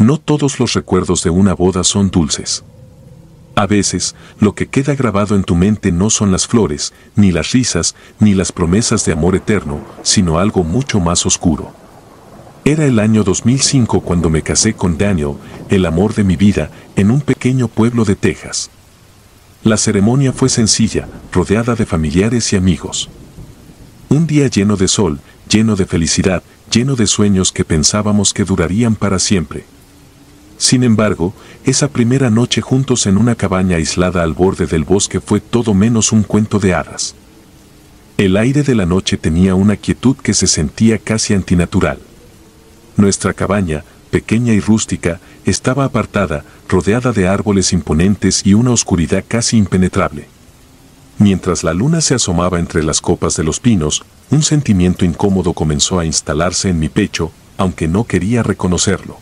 No todos los recuerdos de una boda son dulces. A veces, lo que queda grabado en tu mente no son las flores, ni las risas, ni las promesas de amor eterno, sino algo mucho más oscuro. Era el año 2005 cuando me casé con Daniel, el amor de mi vida, en un pequeño pueblo de Texas. La ceremonia fue sencilla, rodeada de familiares y amigos. Un día lleno de sol, lleno de felicidad, lleno de sueños que pensábamos que durarían para siempre. Sin embargo, esa primera noche juntos en una cabaña aislada al borde del bosque fue todo menos un cuento de hadas. El aire de la noche tenía una quietud que se sentía casi antinatural. Nuestra cabaña, pequeña y rústica, estaba apartada, rodeada de árboles imponentes y una oscuridad casi impenetrable. Mientras la luna se asomaba entre las copas de los pinos, un sentimiento incómodo comenzó a instalarse en mi pecho, aunque no quería reconocerlo.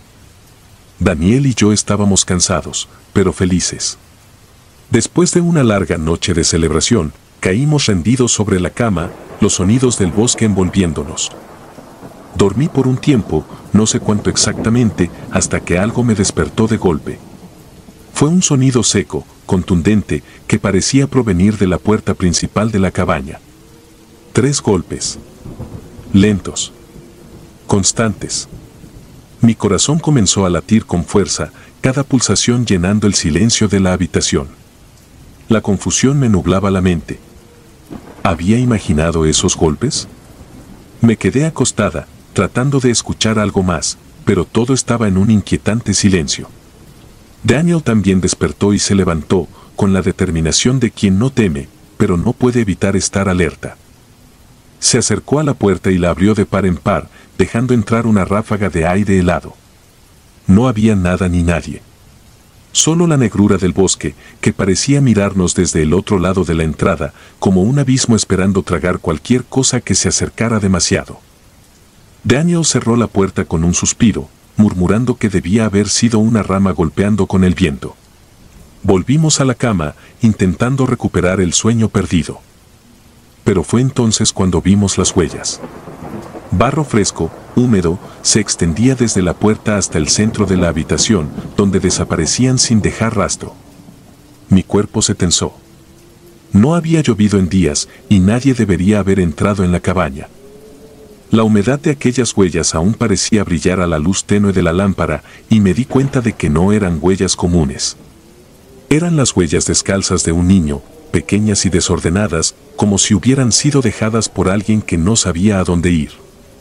Daniel y yo estábamos cansados, pero felices. Después de una larga noche de celebración, caímos rendidos sobre la cama, los sonidos del bosque envolviéndonos. Dormí por un tiempo, no sé cuánto exactamente, hasta que algo me despertó de golpe. Fue un sonido seco, contundente, que parecía provenir de la puerta principal de la cabaña. 3 golpes. Lentos. Constantes. Mi corazón comenzó a latir con fuerza, cada pulsación llenando el silencio de la habitación. La confusión me nublaba la mente. ¿Había imaginado esos golpes? Me quedé acostada, tratando de escuchar algo más, pero todo estaba en un inquietante silencio. Daniel también despertó y se levantó, con la determinación de quien no teme, pero no puede evitar estar alerta. Se acercó a la puerta y la abrió de par en par, dejando entrar una ráfaga de aire helado. No había nada ni nadie. Solo la negrura del bosque, que parecía mirarnos desde el otro lado de la entrada, como un abismo esperando tragar cualquier cosa que se acercara demasiado. Daniel cerró la puerta con un suspiro, murmurando que debía haber sido una rama golpeando con el viento. Volvimos a la cama, intentando recuperar el sueño perdido. Pero fue entonces cuando vimos las huellas. Barro fresco, húmedo, se extendía desde la puerta hasta el centro de la habitación, donde desaparecían sin dejar rastro. Mi cuerpo se tensó. No había llovido en días, y nadie debería haber entrado en la cabaña. La humedad de aquellas huellas aún parecía brillar a la luz tenue de la lámpara, y me di cuenta de que no eran huellas comunes. Eran las huellas descalzas de un niño, pequeñas y desordenadas, como si hubieran sido dejadas por alguien que no sabía a dónde ir.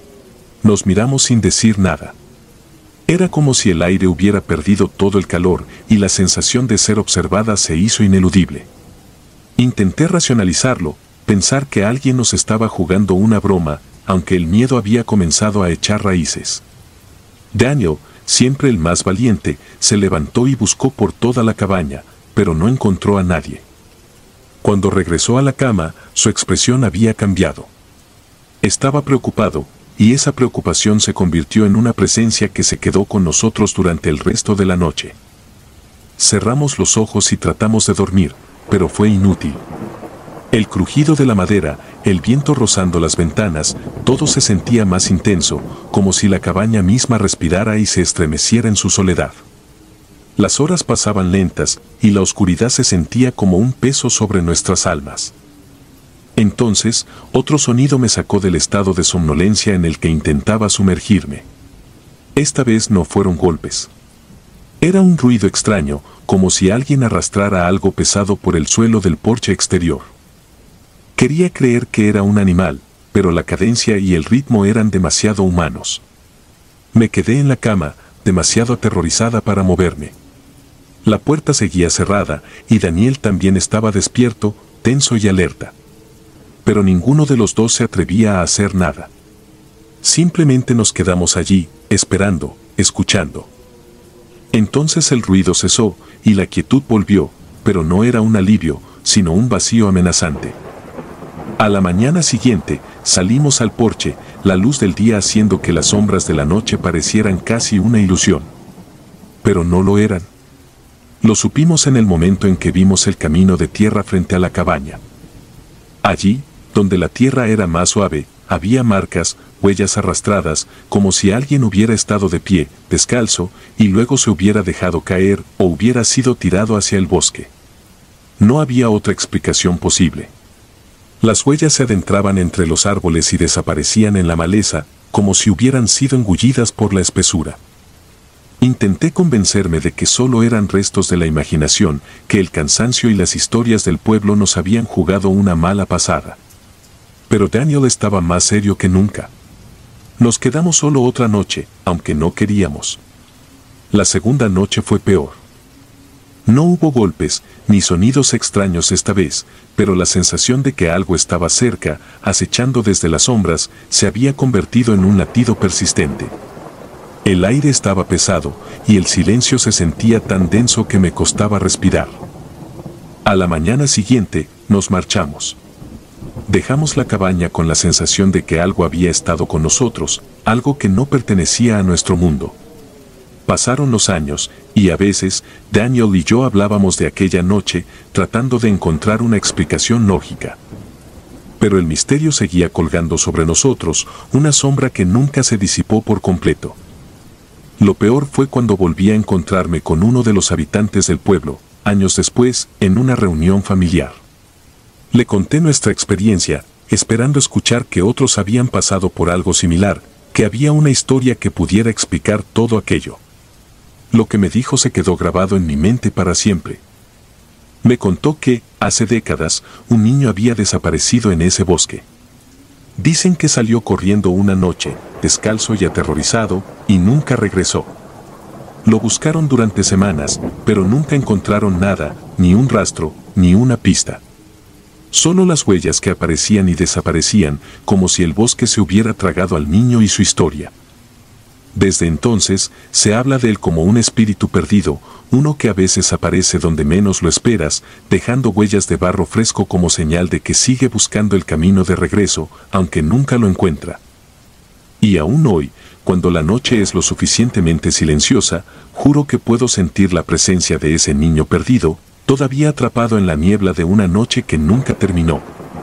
Nos miramos sin decir nada. Era como si el aire hubiera perdido todo el calor, y la sensación de ser observada se hizo ineludible. Intenté racionalizarlo, pensar que alguien nos estaba jugando una broma, aunque el miedo había comenzado a echar raíces. Daniel, siempre el más valiente, se levantó y buscó por toda la cabaña, pero no encontró a nadie. Cuando regresó a la cama, su expresión había cambiado. Estaba preocupado, y esa preocupación se convirtió en una presencia que se quedó con nosotros durante el resto de la noche. Cerramos los ojos y tratamos de dormir, pero fue inútil. El crujido de la madera, el viento rozando las ventanas, todo se sentía más intenso, como si la cabaña misma respirara y se estremeciera en su soledad. Las horas pasaban lentas, y la oscuridad se sentía como un peso sobre nuestras almas. Entonces, otro sonido me sacó del estado de somnolencia en el que intentaba sumergirme. Esta vez no fueron golpes. Era un ruido extraño, como si alguien arrastrara algo pesado por el suelo del porche exterior. Quería creer que era un animal, pero la cadencia y el ritmo eran demasiado humanos. Me quedé en la cama, demasiado aterrorizada para moverme. La puerta seguía cerrada, y Daniel también estaba despierto, tenso y alerta. Pero ninguno de los dos se atrevía a hacer nada. Simplemente nos quedamos allí, esperando, escuchando. Entonces el ruido cesó, y la quietud volvió, pero no era un alivio, sino un vacío amenazante. A la mañana siguiente, salimos al porche, la luz del día haciendo que las sombras de la noche parecieran casi una ilusión. Pero no lo eran. Lo supimos en el momento en que vimos el camino de tierra frente a la cabaña. Allí, donde la tierra era más suave, había marcas, huellas arrastradas, como si alguien hubiera estado de pie, descalzo, y luego se hubiera dejado caer o hubiera sido tirado hacia el bosque. No había otra explicación posible. Las huellas se adentraban entre los árboles y desaparecían en la maleza, como si hubieran sido engullidas por la espesura. Intenté convencerme de que solo eran restos de la imaginación, que el cansancio y las historias del pueblo nos habían jugado una mala pasada. Pero Daniel estaba más serio que nunca. Nos quedamos solo otra noche, aunque no queríamos. La segunda noche fue peor. No hubo golpes, ni sonidos extraños esta vez, pero la sensación de que algo estaba cerca, acechando desde las sombras, se había convertido en un latido persistente. El aire estaba pesado, y el silencio se sentía tan denso que me costaba respirar. A la mañana siguiente, nos marchamos. Dejamos la cabaña con la sensación de que algo había estado con nosotros, algo que no pertenecía a nuestro mundo. Pasaron los años, y a veces, Daniel y yo hablábamos de aquella noche, tratando de encontrar una explicación lógica. Pero el misterio seguía colgando sobre nosotros, una sombra que nunca se disipó por completo. Lo peor fue cuando volví a encontrarme con uno de los habitantes del pueblo, años después, en una reunión familiar. Le conté nuestra experiencia, esperando escuchar que otros habían pasado por algo similar, que había una historia que pudiera explicar todo aquello. Lo que me dijo se quedó grabado en mi mente para siempre. Me contó que, hace décadas, un niño había desaparecido en ese bosque. Dicen que salió corriendo una noche, descalzo y aterrorizado, y nunca regresó. Lo buscaron durante semanas, pero nunca encontraron nada, ni un rastro, ni una pista. Solo las huellas que aparecían y desaparecían, como si el bosque se hubiera tragado al niño y su historia. Desde entonces, se habla de él como un espíritu perdido, uno que a veces aparece donde menos lo esperas, dejando huellas de barro fresco como señal de que sigue buscando el camino de regreso, aunque nunca lo encuentra. Y aún hoy, cuando la noche es lo suficientemente silenciosa, juro que puedo sentir la presencia de ese niño perdido, todavía atrapado en la niebla de una noche que nunca terminó.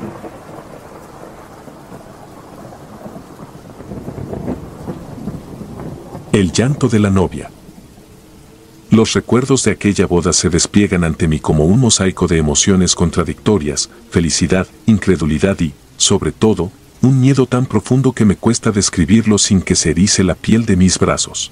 El llanto de la novia. Los recuerdos de aquella boda se despliegan ante mí como un mosaico de emociones contradictorias, felicidad, incredulidad y, sobre todo, un miedo tan profundo que me cuesta describirlo sin que se erice la piel de mis brazos.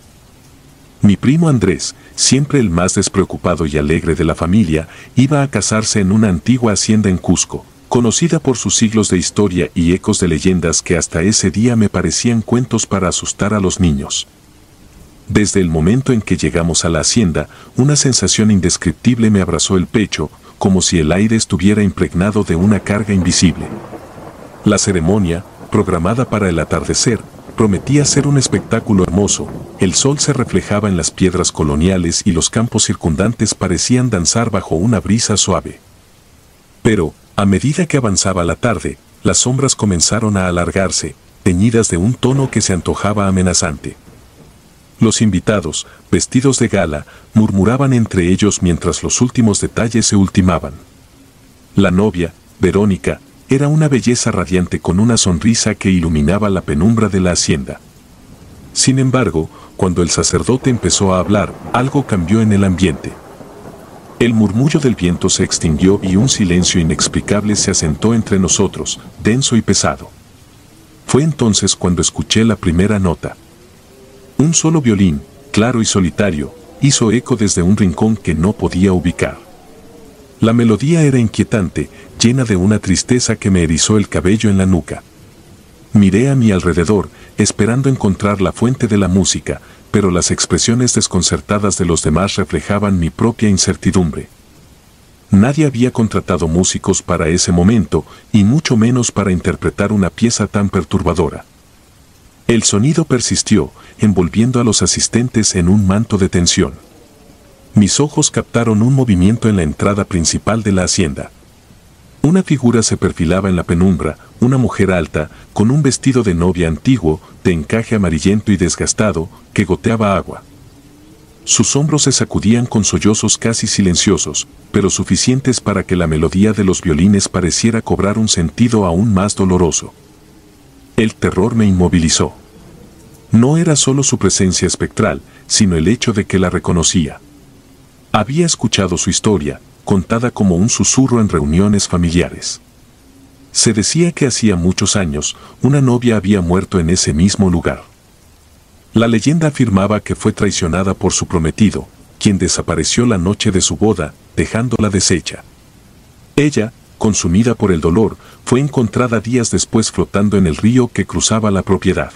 Mi primo Andrés, siempre el más despreocupado y alegre de la familia, iba a casarse en una antigua hacienda en Cusco, conocida por sus siglos de historia y ecos de leyendas que hasta ese día me parecían cuentos para asustar a los niños. Desde el momento en que llegamos a la hacienda, una sensación indescriptible me abrazó el pecho, como si el aire estuviera impregnado de una carga invisible. La ceremonia, programada para el atardecer, prometía ser un espectáculo hermoso. El sol se reflejaba en las piedras coloniales y los campos circundantes parecían danzar bajo una brisa suave. Pero, a medida que avanzaba la tarde, las sombras comenzaron a alargarse, teñidas de un tono que se antojaba amenazante. Los invitados, vestidos de gala, murmuraban entre ellos mientras los últimos detalles se ultimaban. La novia, Verónica, era una belleza radiante con una sonrisa que iluminaba la penumbra de la hacienda. Sin embargo, cuando el sacerdote empezó a hablar, algo cambió en el ambiente. El murmullo del viento se extinguió y un silencio inexplicable se asentó entre nosotros, denso y pesado. Fue entonces cuando escuché la primera nota. Un solo violín, claro y solitario, hizo eco desde un rincón que no podía ubicar. La melodía era inquietante, llena de una tristeza que me erizó el cabello en la nuca. Miré a mi alrededor, esperando encontrar la fuente de la música, pero las expresiones desconcertadas de los demás reflejaban mi propia incertidumbre. Nadie había contratado músicos para ese momento, y mucho menos para interpretar una pieza tan perturbadora. El sonido persistió, envolviendo a los asistentes en un manto de tensión. Mis ojos captaron un movimiento en la entrada principal de la hacienda. Una figura se perfilaba en la penumbra, una mujer alta, con un vestido de novia antiguo, de encaje amarillento y desgastado, que goteaba agua. Sus hombros se sacudían con sollozos casi silenciosos, pero suficientes para que la melodía de los violines pareciera cobrar un sentido aún más doloroso. El terror me inmovilizó. No era solo su presencia espectral, sino el hecho de que la reconocía. Había escuchado su historia, contada como un susurro en reuniones familiares. Se decía que hacía muchos años, una novia había muerto en ese mismo lugar. La leyenda afirmaba que fue traicionada por su prometido, quien desapareció la noche de su boda, dejándola deshecha. Ella, consumida por el dolor, fue encontrada días después flotando en el río que cruzaba la propiedad.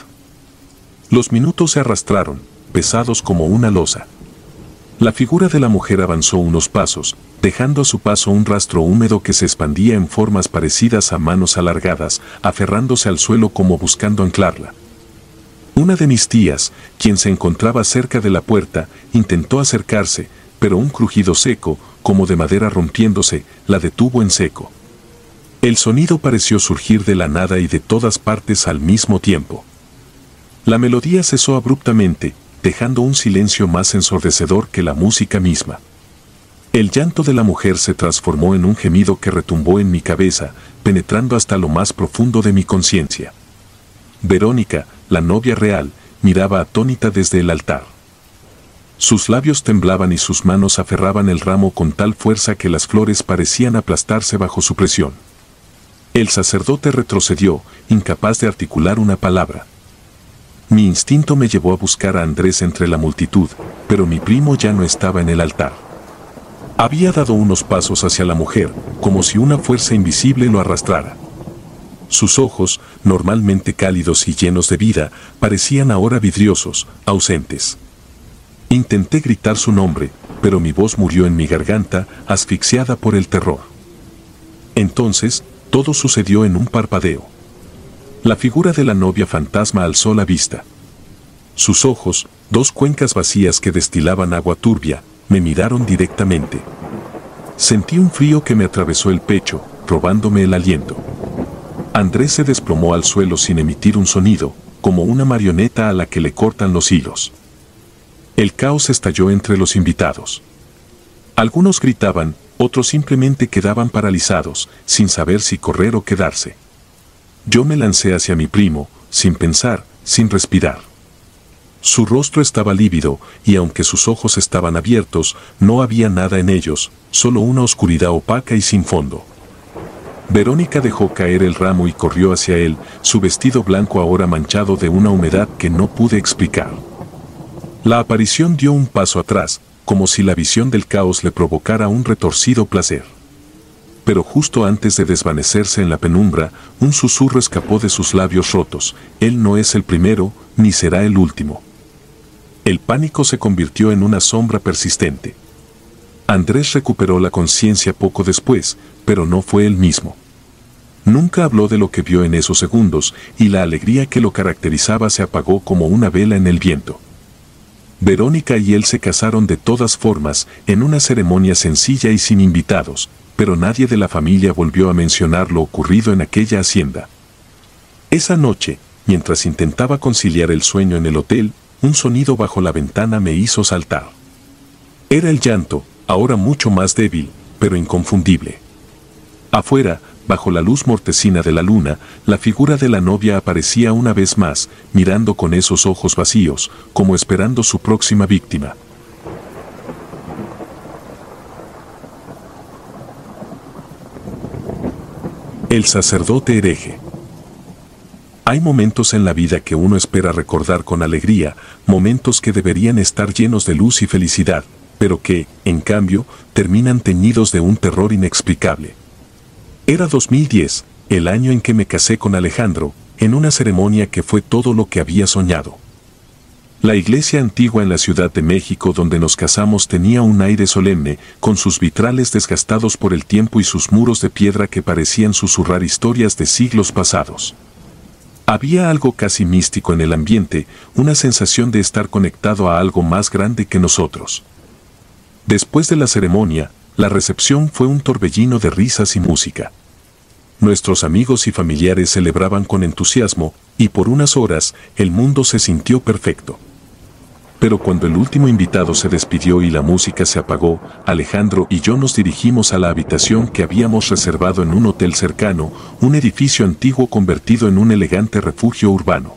Los minutos se arrastraron, pesados como una losa. La figura de la mujer avanzó unos pasos, dejando a su paso un rastro húmedo que se expandía en formas parecidas a manos alargadas, aferrándose al suelo como buscando anclarla. Una de mis tías, quien se encontraba cerca de la puerta, intentó acercarse, pero un crujido seco, como de madera rompiéndose, la detuvo en seco. El sonido pareció surgir de la nada y de todas partes al mismo tiempo. La melodía cesó abruptamente, dejando un silencio más ensordecedor que la música misma. El llanto de la mujer se transformó en un gemido que retumbó en mi cabeza, penetrando hasta lo más profundo de mi conciencia. Verónica, la novia real, miraba atónita desde el altar. Sus labios temblaban y sus manos aferraban el ramo con tal fuerza que las flores parecían aplastarse bajo su presión. El sacerdote retrocedió, incapaz de articular una palabra. Mi instinto me llevó a buscar a Andrés entre la multitud, pero mi primo ya no estaba en el altar. Había dado unos pasos hacia la mujer, como si una fuerza invisible lo arrastrara. Sus ojos, normalmente cálidos y llenos de vida, parecían ahora vidriosos, ausentes. Intenté gritar su nombre, pero mi voz murió en mi garganta, asfixiada por el terror. Entonces, todo sucedió en un parpadeo. La figura de la novia fantasma alzó la vista. Sus ojos, dos cuencas vacías que destilaban agua turbia, me miraron directamente. Sentí un frío que me atravesó el pecho, robándome el aliento. Andrés se desplomó al suelo sin emitir un sonido, como una marioneta a la que le cortan los hilos. El caos estalló entre los invitados. Algunos gritaban, otros simplemente quedaban paralizados, sin saber si correr o quedarse. Yo me lancé hacia mi primo, sin pensar, sin respirar. Su rostro estaba lívido, y aunque sus ojos estaban abiertos, no había nada en ellos, solo una oscuridad opaca y sin fondo. Verónica dejó caer el ramo y corrió hacia él, su vestido blanco ahora manchado de una humedad que no pude explicar. La aparición dio un paso atrás, como si la visión del caos le provocara un retorcido placer. Pero justo antes de desvanecerse en la penumbra, un susurro escapó de sus labios rotos: él no es el primero, ni será el último. El pánico se convirtió en una sombra persistente. Andrés recuperó la conciencia poco después, pero no fue el mismo. Nunca habló de lo que vio en esos segundos, y la alegría que lo caracterizaba se apagó como una vela en el viento. Verónica y él se casaron de todas formas, en una ceremonia sencilla y sin invitados, pero nadie de la familia volvió a mencionar lo ocurrido en aquella hacienda. Esa noche, mientras intentaba conciliar el sueño en el hotel, un sonido bajo la ventana me hizo saltar. Era el llanto, ahora mucho más débil, pero inconfundible. Afuera, bajo la luz mortecina de la luna, la figura de la novia aparecía una vez más, mirando con esos ojos vacíos, como esperando su próxima víctima. El sacerdote hereje. Hay momentos en la vida que uno espera recordar con alegría, momentos que deberían estar llenos de luz y felicidad, pero que, en cambio, terminan teñidos de un terror inexplicable. Era 2010, el año en que me casé con Alejandro, en una ceremonia que fue todo lo que había soñado. La iglesia antigua en la Ciudad de México donde nos casamos tenía un aire solemne, con sus vitrales desgastados por el tiempo y sus muros de piedra que parecían susurrar historias de siglos pasados. Había algo casi místico en el ambiente, una sensación de estar conectado a algo más grande que nosotros. Después de la ceremonia, la recepción fue un torbellino de risas y música. Nuestros amigos y familiares celebraban con entusiasmo, y por unas horas, el mundo se sintió perfecto. Pero cuando el último invitado se despidió y la música se apagó, Alejandro y yo nos dirigimos a la habitación que habíamos reservado en un hotel cercano, un edificio antiguo convertido en un elegante refugio urbano.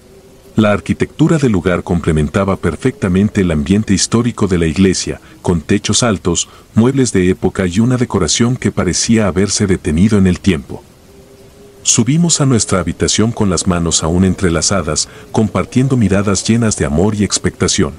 La arquitectura del lugar complementaba perfectamente el ambiente histórico de la iglesia, con techos altos, muebles de época y una decoración que parecía haberse detenido en el tiempo. Subimos a nuestra habitación con las manos aún entrelazadas, compartiendo miradas llenas de amor y expectación.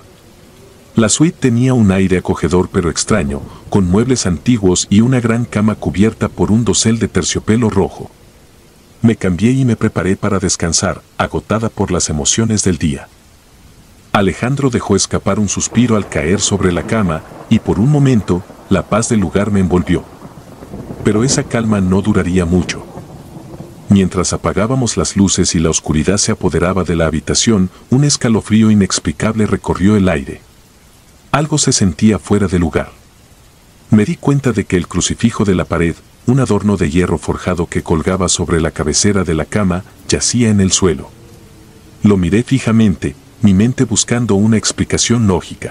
La suite tenía un aire acogedor pero extraño, con muebles antiguos y una gran cama cubierta por un dosel de terciopelo rojo. Me cambié y me preparé para descansar, agotada por las emociones del día. Alejandro dejó escapar un suspiro al caer sobre la cama, y por un momento, la paz del lugar me envolvió. Pero esa calma no duraría mucho. Mientras apagábamos las luces y la oscuridad se apoderaba de la habitación, un escalofrío inexplicable recorrió el aire. Algo se sentía fuera de lugar. Me di cuenta de que el crucifijo de la pared, un adorno de hierro forjado que colgaba sobre la cabecera de la cama, yacía en el suelo. Lo miré fijamente, mi mente buscando una explicación lógica.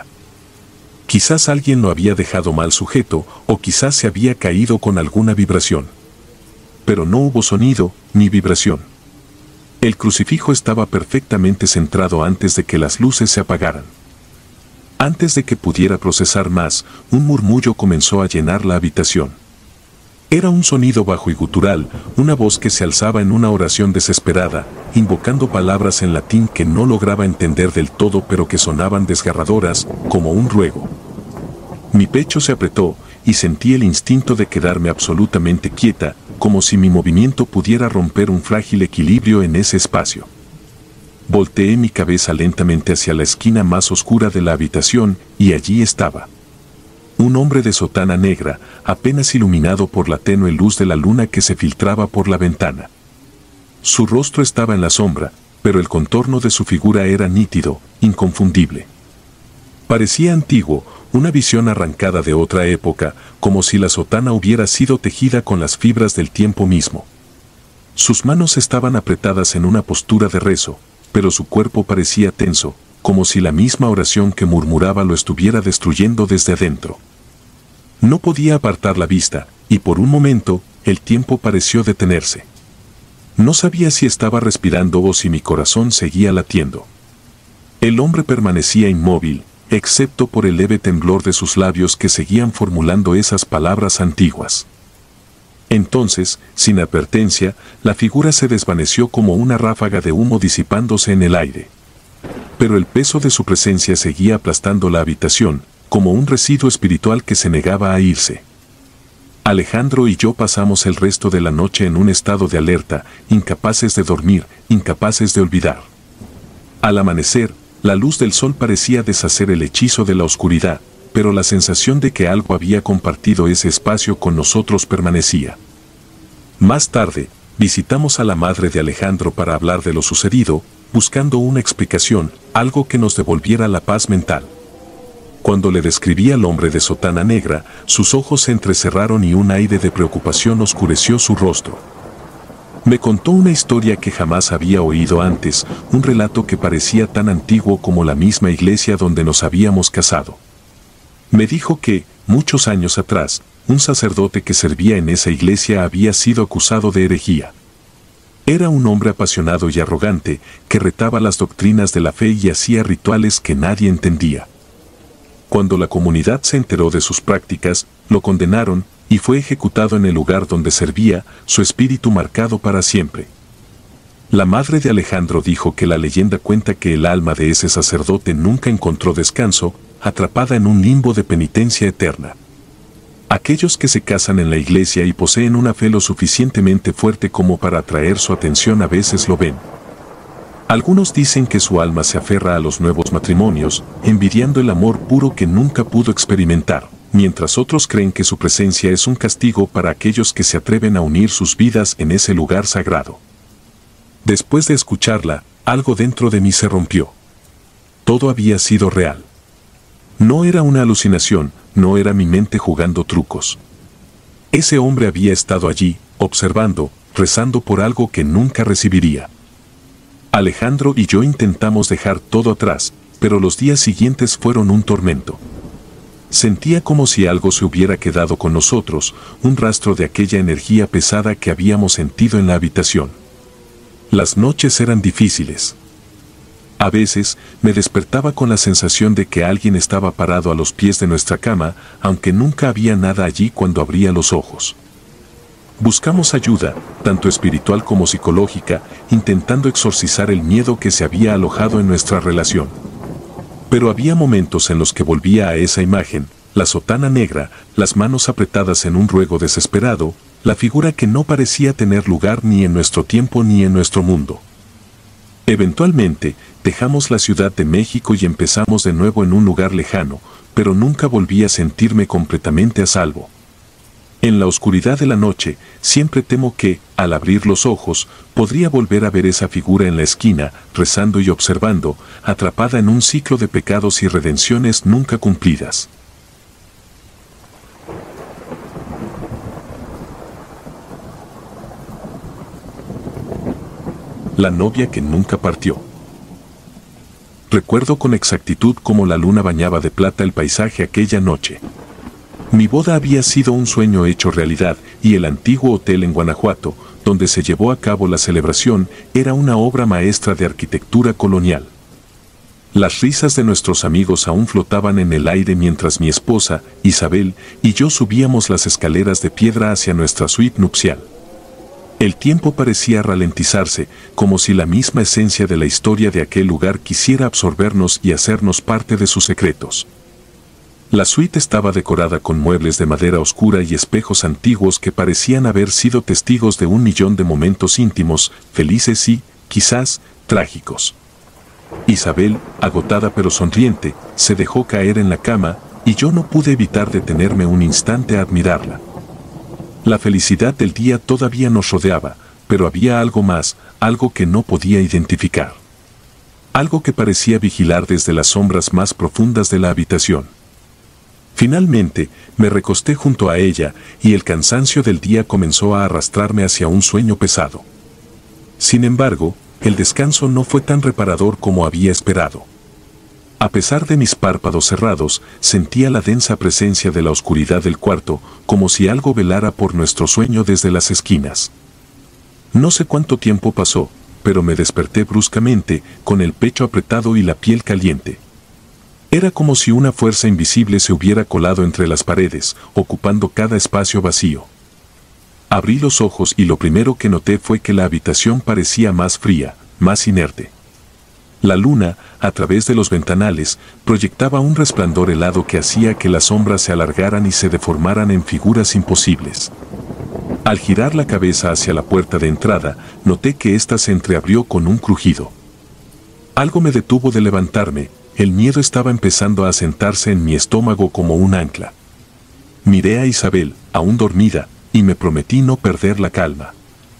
Quizás alguien lo había dejado mal sujeto, o quizás se había caído con alguna vibración. Pero no hubo sonido, ni vibración. El crucifijo estaba perfectamente centrado antes de que las luces se apagaran. Antes de que pudiera procesar más, un murmullo comenzó a llenar la habitación. Era un sonido bajo y gutural, una voz que se alzaba en una oración desesperada, invocando palabras en latín que no lograba entender del todo pero que sonaban desgarradoras, como un ruego. Mi pecho se apretó, y sentí el instinto de quedarme absolutamente quieta, como si mi movimiento pudiera romper un frágil equilibrio en ese espacio. Volteé mi cabeza lentamente hacia la esquina más oscura de la habitación, y allí estaba. Un hombre de sotana negra, apenas iluminado por la tenue luz de la luna que se filtraba por la ventana. Su rostro estaba en la sombra, pero el contorno de su figura era nítido, inconfundible. Parecía antiguo, una visión arrancada de otra época, como si la sotana hubiera sido tejida con las fibras del tiempo mismo. Sus manos estaban apretadas en una postura de rezo, pero su cuerpo parecía tenso, como si la misma oración que murmuraba lo estuviera destruyendo desde adentro. No podía apartar la vista, y por un momento, el tiempo pareció detenerse. No sabía si estaba respirando o si mi corazón seguía latiendo. El hombre permanecía inmóvil, excepto por el leve temblor de sus labios que seguían formulando esas palabras antiguas. Entonces, sin advertencia, la figura se desvaneció como una ráfaga de humo disipándose en el aire. Pero el peso de su presencia seguía aplastando la habitación, como un residuo espiritual que se negaba a irse. Alejandro y yo pasamos el resto de la noche en un estado de alerta, incapaces de dormir, incapaces de olvidar. Al amanecer, la luz del sol parecía deshacer el hechizo de la oscuridad, pero la sensación de que algo había compartido ese espacio con nosotros permanecía. Más tarde, visitamos a la madre de Alejandro para hablar de lo sucedido, buscando una explicación, algo que nos devolviera la paz mental. Cuando le describí al hombre de sotana negra, sus ojos se entrecerraron y un aire de preocupación oscureció su rostro. Me contó una historia que jamás había oído antes, un relato que parecía tan antiguo como la misma iglesia donde nos habíamos casado. Me dijo que, muchos años atrás, un sacerdote que servía en esa iglesia había sido acusado de herejía. Era un hombre apasionado y arrogante, que retaba las doctrinas de la fe y hacía rituales que nadie entendía. Cuando la comunidad se enteró de sus prácticas, lo condenaron, y fue ejecutado en el lugar donde servía, su espíritu marcado para siempre. La madre de Alejandro dijo que la leyenda cuenta que el alma de ese sacerdote nunca encontró descanso, atrapada en un limbo de penitencia eterna. Aquellos que se casan en la iglesia y poseen una fe lo suficientemente fuerte como para atraer su atención a veces lo ven. Algunos dicen que su alma se aferra a los nuevos matrimonios, envidiando el amor puro que nunca pudo experimentar, mientras otros creen que su presencia es un castigo para aquellos que se atreven a unir sus vidas en ese lugar sagrado. Después de escucharla, algo dentro de mí se rompió. Todo había sido real. No era una alucinación, no era mi mente jugando trucos. Ese hombre había estado allí, observando, rezando por algo que nunca recibiría. Alejandro y yo intentamos dejar todo atrás, pero los días siguientes fueron un tormento. Sentía como si algo se hubiera quedado con nosotros, un rastro de aquella energía pesada que habíamos sentido en la habitación. Las noches eran difíciles. A veces me despertaba con la sensación de que alguien estaba parado a los pies de nuestra cama, aunque nunca había nada allí cuando abría los ojos. Buscamos ayuda, tanto espiritual como psicológica, intentando exorcizar el miedo que se había alojado en nuestra relación. Pero había momentos en los que volvía a esa imagen, la sotana negra, las manos apretadas en un ruego desesperado, la figura que no parecía tener lugar ni en nuestro tiempo ni en nuestro mundo. Eventualmente, dejamos la Ciudad de México y empezamos de nuevo en un lugar lejano, pero nunca volví a sentirme completamente a salvo. En la oscuridad de la noche, siempre temo que, al abrir los ojos, podría volver a ver esa figura en la esquina, rezando y observando, atrapada en un ciclo de pecados y redenciones nunca cumplidas. La novia que nunca partió. Recuerdo con exactitud cómo la luna bañaba de plata el paisaje aquella noche. Mi boda había sido un sueño hecho realidad, y el antiguo hotel en Guanajuato, donde se llevó a cabo la celebración, era una obra maestra de arquitectura colonial. Las risas de nuestros amigos aún flotaban en el aire mientras mi esposa, Isabel, y yo subíamos las escaleras de piedra hacia nuestra suite nupcial. El tiempo parecía ralentizarse, como si la misma esencia de la historia de aquel lugar quisiera absorbernos y hacernos parte de sus secretos. La suite estaba decorada con muebles de madera oscura y espejos antiguos que parecían haber sido testigos de 1.000.000 de momentos íntimos, felices y, quizás, trágicos. Isabel, agotada pero sonriente, se dejó caer en la cama, y yo no pude evitar detenerme un instante a admirarla. La felicidad del día todavía nos rodeaba, pero había algo más, algo que no podía identificar. Algo que parecía vigilar desde las sombras más profundas de la habitación. Finalmente, me recosté junto a ella, y el cansancio del día comenzó a arrastrarme hacia un sueño pesado. Sin embargo, el descanso no fue tan reparador como había esperado. A pesar de mis párpados cerrados, sentía la densa presencia de la oscuridad del cuarto, como si algo velara por nuestro sueño desde las esquinas. No sé cuánto tiempo pasó, pero me desperté bruscamente, con el pecho apretado y la piel caliente. Era como si una fuerza invisible se hubiera colado entre las paredes, ocupando cada espacio vacío. Abrí los ojos y lo primero que noté fue que la habitación parecía más fría, más inerte. La luna, a través de los ventanales, proyectaba un resplandor helado que hacía que las sombras se alargaran y se deformaran en figuras imposibles. Al girar la cabeza hacia la puerta de entrada, noté que ésta se entreabrió con un crujido. Algo me detuvo de levantarme. El miedo estaba empezando a asentarse en mi estómago como un ancla. Miré a Isabel, aún dormida, y me prometí no perder la calma.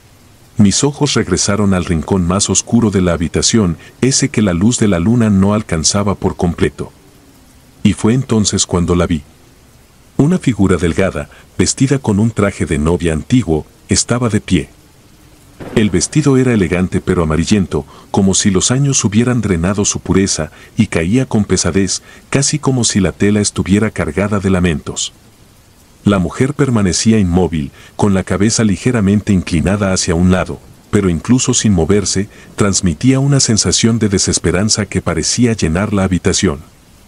Mis ojos regresaron al rincón más oscuro de la habitación, ese que la luz de la luna no alcanzaba por completo. Y fue entonces cuando la vi. Una figura delgada, vestida con un traje de novia antiguo, estaba de pie. El vestido era elegante pero amarillento, como si los años hubieran drenado su pureza, y caía con pesadez, casi como si la tela estuviera cargada de lamentos. La mujer permanecía inmóvil, con la cabeza ligeramente inclinada hacia un lado, pero incluso sin moverse, transmitía una sensación de desesperanza que parecía llenar la habitación.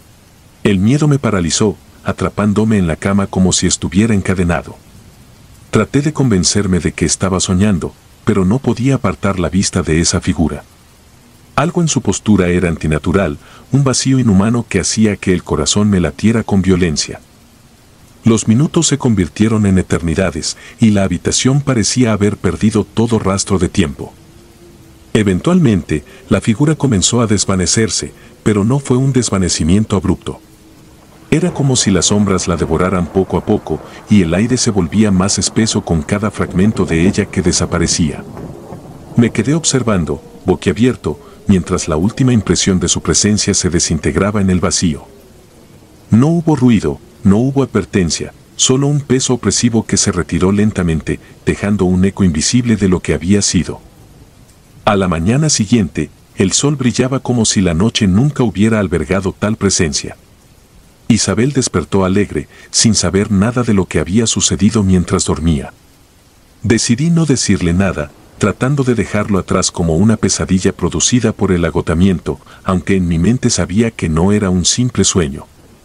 El miedo me paralizó, atrapándome en la cama como si estuviera encadenado. Traté de convencerme de que estaba soñando, pero no podía apartar la vista de esa figura. Algo en su postura era antinatural, un vacío inhumano que hacía que el corazón me latiera con violencia. Los minutos se convirtieron en eternidades, y la habitación parecía haber perdido todo rastro de tiempo. Eventualmente, la figura comenzó a desvanecerse, pero no fue un desvanecimiento abrupto. Era como si las sombras la devoraran poco a poco, y el aire se volvía más espeso con cada fragmento de ella que desaparecía. Me quedé observando, boquiabierto, mientras la última impresión de su presencia se desintegraba en el vacío. No hubo ruido, no hubo advertencia, solo un peso opresivo que se retiró lentamente, dejando un eco invisible de lo que había sido. A la mañana siguiente, el sol brillaba como si la noche nunca hubiera albergado tal presencia. Isabel despertó alegre, sin saber nada de lo que había sucedido mientras dormía. Decidí no decirle nada, tratando de dejarlo atrás como una pesadilla producida por el agotamiento, aunque en mi mente sabía que no era un simple sueño.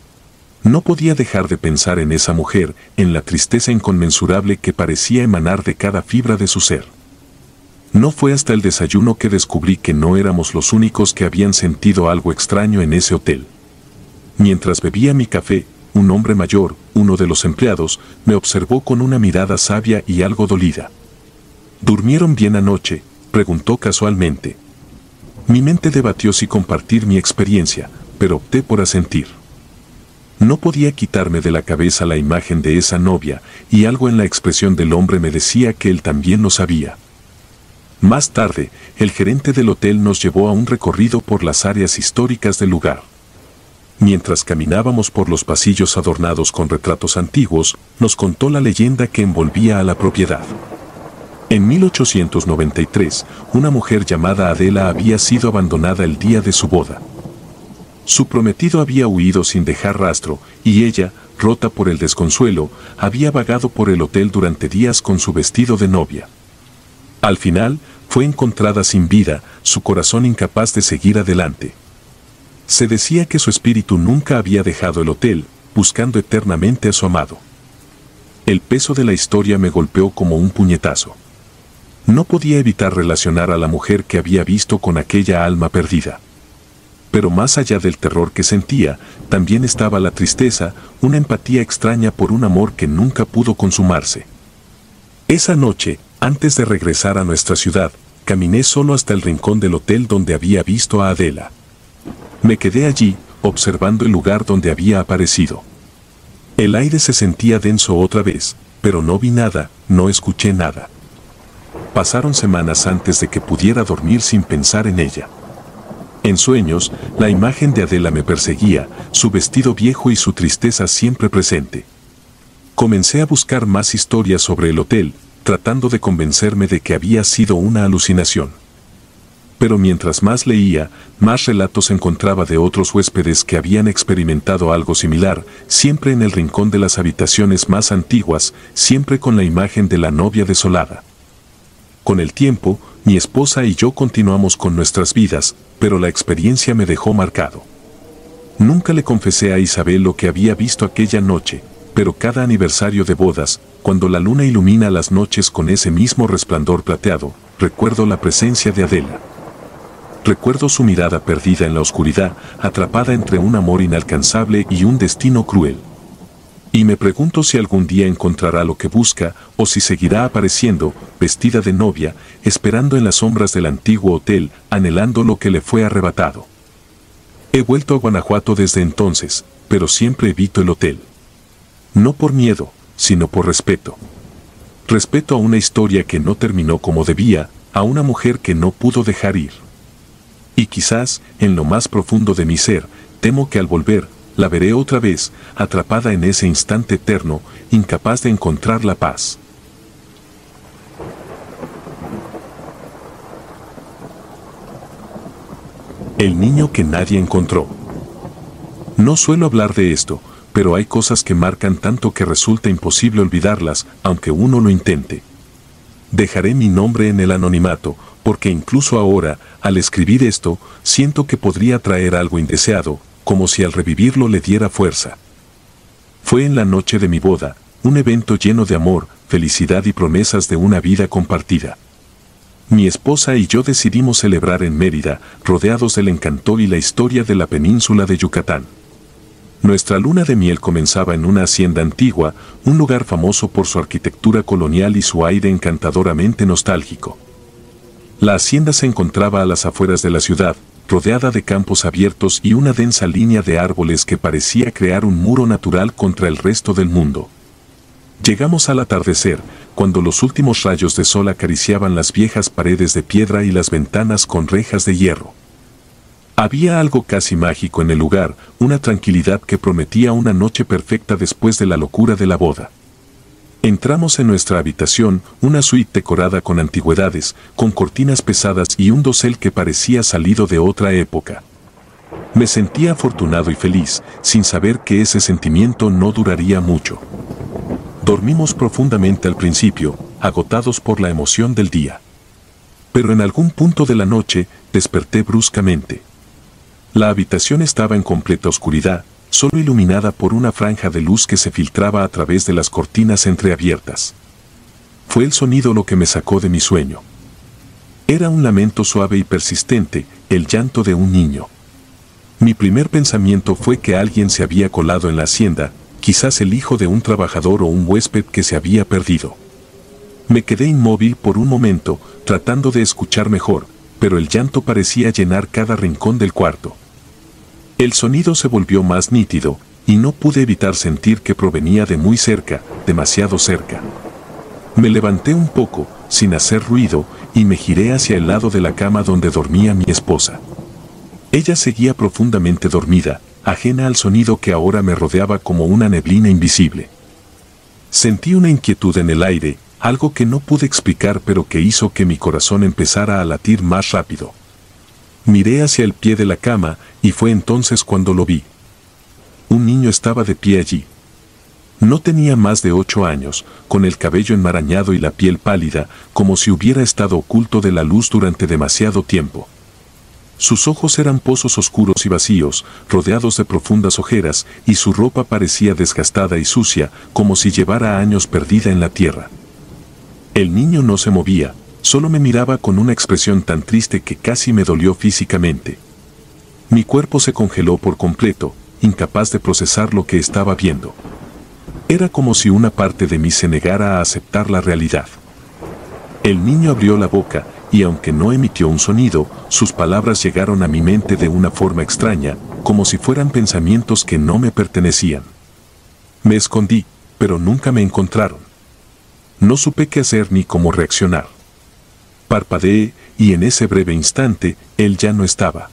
No podía dejar de pensar en esa mujer, en la tristeza inconmensurable que parecía emanar de cada fibra de su ser. No fue hasta el desayuno que descubrí que no éramos los únicos que habían sentido algo extraño en ese hotel. Mientras bebía mi café, un hombre mayor, uno de los empleados, me observó con una mirada sabia y algo dolida. ¿Durmieron bien anoche?, preguntó casualmente. Mi mente debatió si compartir mi experiencia, pero opté por asentir. No podía quitarme de la cabeza la imagen de esa novia, y algo en la expresión del hombre me decía que él también lo sabía. Más tarde, el gerente del hotel nos llevó a un recorrido por las áreas históricas del lugar. Mientras caminábamos por los pasillos adornados con retratos antiguos, nos contó la leyenda que envolvía a la propiedad. En 1893, una mujer llamada Adela había sido abandonada el día de su boda. Su prometido había huido sin dejar rastro, y ella, rota por el desconsuelo, había vagado por el hotel durante días con su vestido de novia. Al final, fue encontrada sin vida, su corazón incapaz de seguir adelante. Se decía que su espíritu nunca había dejado el hotel, buscando eternamente a su amado. El peso de la historia me golpeó como un puñetazo. No podía evitar relacionar a la mujer que había visto con aquella alma perdida. Pero más allá del terror que sentía, también estaba la tristeza, una empatía extraña por un amor que nunca pudo consumarse. Esa noche, antes de regresar a nuestra ciudad, caminé solo hasta el rincón del hotel donde había visto a Adela. Me quedé allí, observando el lugar donde había aparecido. El aire se sentía denso otra vez, pero no vi nada, no escuché nada. Pasaron semanas antes de que pudiera dormir sin pensar en ella. En sueños, la imagen de Adela me perseguía, su vestido viejo y su tristeza siempre presente. Comencé a buscar más historias sobre el hotel, tratando de convencerme de que había sido una alucinación. Pero mientras más leía, más relatos encontraba de otros huéspedes que habían experimentado algo similar, siempre en el rincón de las habitaciones más antiguas, siempre con la imagen de la novia desolada. Con el tiempo, mi esposa y yo continuamos con nuestras vidas, pero la experiencia me dejó marcado. Nunca le confesé a Isabel lo que había visto aquella noche, pero cada aniversario de bodas, cuando la luna ilumina las noches con ese mismo resplandor plateado, recuerdo la presencia de Adela. Recuerdo su mirada perdida en la oscuridad, atrapada entre un amor inalcanzable y un destino cruel. Y me pregunto si algún día encontrará lo que busca, o si seguirá apareciendo, vestida de novia, esperando en las sombras del antiguo hotel, anhelando lo que le fue arrebatado. He vuelto a Guanajuato desde entonces, pero siempre evito el hotel. No por miedo, sino por respeto. Respeto a una historia que no terminó como debía, a una mujer que no pudo dejar ir. Y quizás, en lo más profundo de mi ser, temo que al volver, la veré otra vez, atrapada en ese instante eterno, incapaz de encontrar la paz. El niño que nadie encontró. No suelo hablar de esto, pero hay cosas que marcan tanto que resulta imposible olvidarlas, aunque uno lo intente. Dejaré mi nombre en el anonimato, porque incluso ahora, al escribir esto, siento que podría traer algo indeseado, como si al revivirlo le diera fuerza. Fue en la noche de mi boda, un evento lleno de amor, felicidad y promesas de una vida compartida. Mi esposa y yo decidimos celebrar en Mérida, rodeados del encanto y la historia de la península de Yucatán. Nuestra luna de miel comenzaba en una hacienda antigua, un lugar famoso por su arquitectura colonial y su aire encantadoramente nostálgico. La hacienda se encontraba a las afueras de la ciudad, rodeada de campos abiertos y una densa línea de árboles que parecía crear un muro natural contra el resto del mundo. Llegamos al atardecer, cuando los últimos rayos de sol acariciaban las viejas paredes de piedra y las ventanas con rejas de hierro. Había algo casi mágico en el lugar, una tranquilidad que prometía una noche perfecta después de la locura de la boda. Entramos en nuestra habitación, una suite decorada con antigüedades, con cortinas pesadas y un dosel que parecía salido de otra época. Me sentía afortunado y feliz, sin saber que ese sentimiento no duraría mucho. Dormimos profundamente al principio, agotados por la emoción del día. Pero en algún punto de la noche, desperté bruscamente. La habitación estaba en completa oscuridad, solo iluminada por una franja de luz que se filtraba a través de las cortinas entreabiertas. Fue el sonido lo que me sacó de mi sueño. Era un lamento suave y persistente, el llanto de un niño. Mi primer pensamiento fue que alguien se había colado en la hacienda, quizás el hijo de un trabajador o un huésped que se había perdido. Me quedé inmóvil por un momento, tratando de escuchar mejor, pero el llanto parecía llenar cada rincón del cuarto. El sonido se volvió más nítido, y no pude evitar sentir que provenía de muy cerca, demasiado cerca. Me levanté un poco, sin hacer ruido, y me giré hacia el lado de la cama donde dormía mi esposa. Ella seguía profundamente dormida, ajena al sonido que ahora me rodeaba como una neblina invisible. Sentí una inquietud en el aire, algo que no pude explicar pero que hizo que mi corazón empezara a latir más rápido. Miré hacia el pie de la cama, y fue entonces cuando lo vi. Un niño estaba de pie allí. No tenía más de 8 años, con el cabello enmarañado y la piel pálida, como si hubiera estado oculto de la luz durante demasiado tiempo. Sus ojos eran pozos oscuros y vacíos, rodeados de profundas ojeras, y su ropa parecía desgastada y sucia, como si llevara años perdida en la tierra. El niño no se movía, solo me miraba con una expresión tan triste que casi me dolió físicamente. Mi cuerpo se congeló por completo, incapaz de procesar lo que estaba viendo. Era como si una parte de mí se negara a aceptar la realidad. El niño abrió la boca, y aunque no emitió un sonido, sus palabras llegaron a mi mente de una forma extraña, como si fueran pensamientos que no me pertenecían. Me escondí, pero nunca me encontraron. No supe qué hacer ni cómo reaccionar. Parpadeé, y en ese breve instante, él ya no estaba.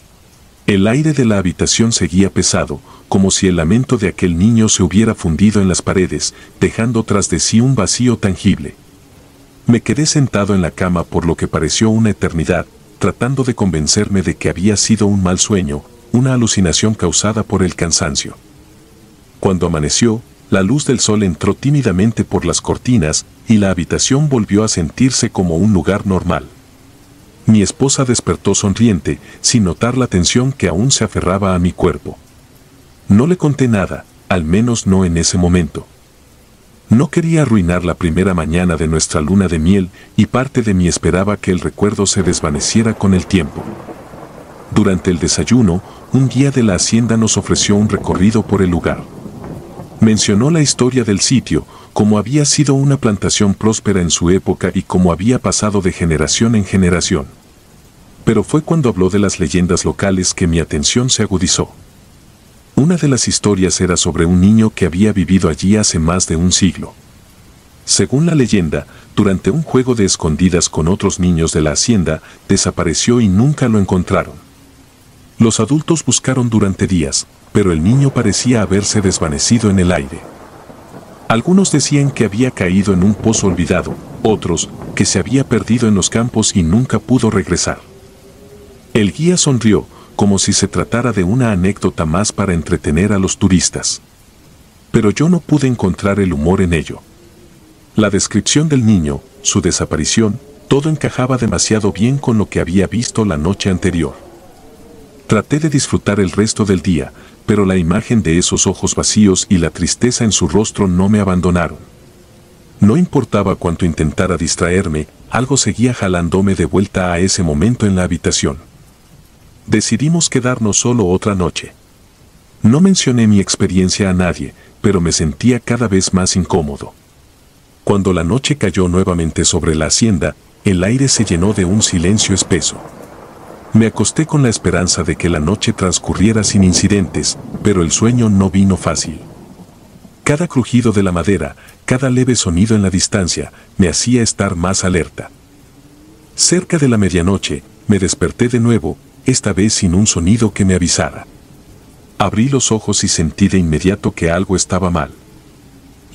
El aire de la habitación seguía pesado, como si el lamento de aquel niño se hubiera fundido en las paredes, dejando tras de sí un vacío tangible. Me quedé sentado en la cama por lo que pareció una eternidad, tratando de convencerme de que había sido un mal sueño, una alucinación causada por el cansancio. Cuando amaneció, la luz del sol entró tímidamente por las cortinas, y la habitación volvió a sentirse como un lugar normal. Mi esposa despertó sonriente, sin notar la tensión que aún se aferraba a mi cuerpo. No le conté nada, al menos no en ese momento. No quería arruinar la primera mañana de nuestra luna de miel, y parte de mí esperaba que el recuerdo se desvaneciera con el tiempo. Durante el desayuno, un guía de la hacienda nos ofreció un recorrido por el lugar. Mencionó la historia del sitio, cómo había sido una plantación próspera en su época y cómo había pasado de generación en generación. Pero fue cuando habló de las leyendas locales que mi atención se agudizó. Una de las historias era sobre un niño que había vivido allí hace más de un siglo. Según la leyenda, durante un juego de escondidas con otros niños de la hacienda, desapareció y nunca lo encontraron. Los adultos buscaron durante días, pero el niño parecía haberse desvanecido en el aire. Algunos decían que había caído en un pozo olvidado, otros, que se había perdido en los campos y nunca pudo regresar. El guía sonrió, como si se tratara de una anécdota más para entretener a los turistas. Pero yo no pude encontrar el humor en ello. La descripción del niño, su desaparición, todo encajaba demasiado bien con lo que había visto la noche anterior. Traté de disfrutar el resto del día, pero la imagen de esos ojos vacíos y la tristeza en su rostro no me abandonaron. No importaba cuánto intentara distraerme, algo seguía jalándome de vuelta a ese momento en la habitación. Decidimos quedarnos solo otra noche. No mencioné mi experiencia a nadie, pero me sentía cada vez más incómodo. Cuando la noche cayó nuevamente sobre la hacienda, el aire se llenó de un silencio espeso. Me acosté con la esperanza de que la noche transcurriera sin incidentes, pero el sueño no vino fácil. Cada crujido de la madera, cada leve sonido en la distancia, me hacía estar más alerta. Cerca de la medianoche, me desperté de nuevo, esta vez sin un sonido que me avisara. Abrí los ojos y sentí de inmediato que algo estaba mal.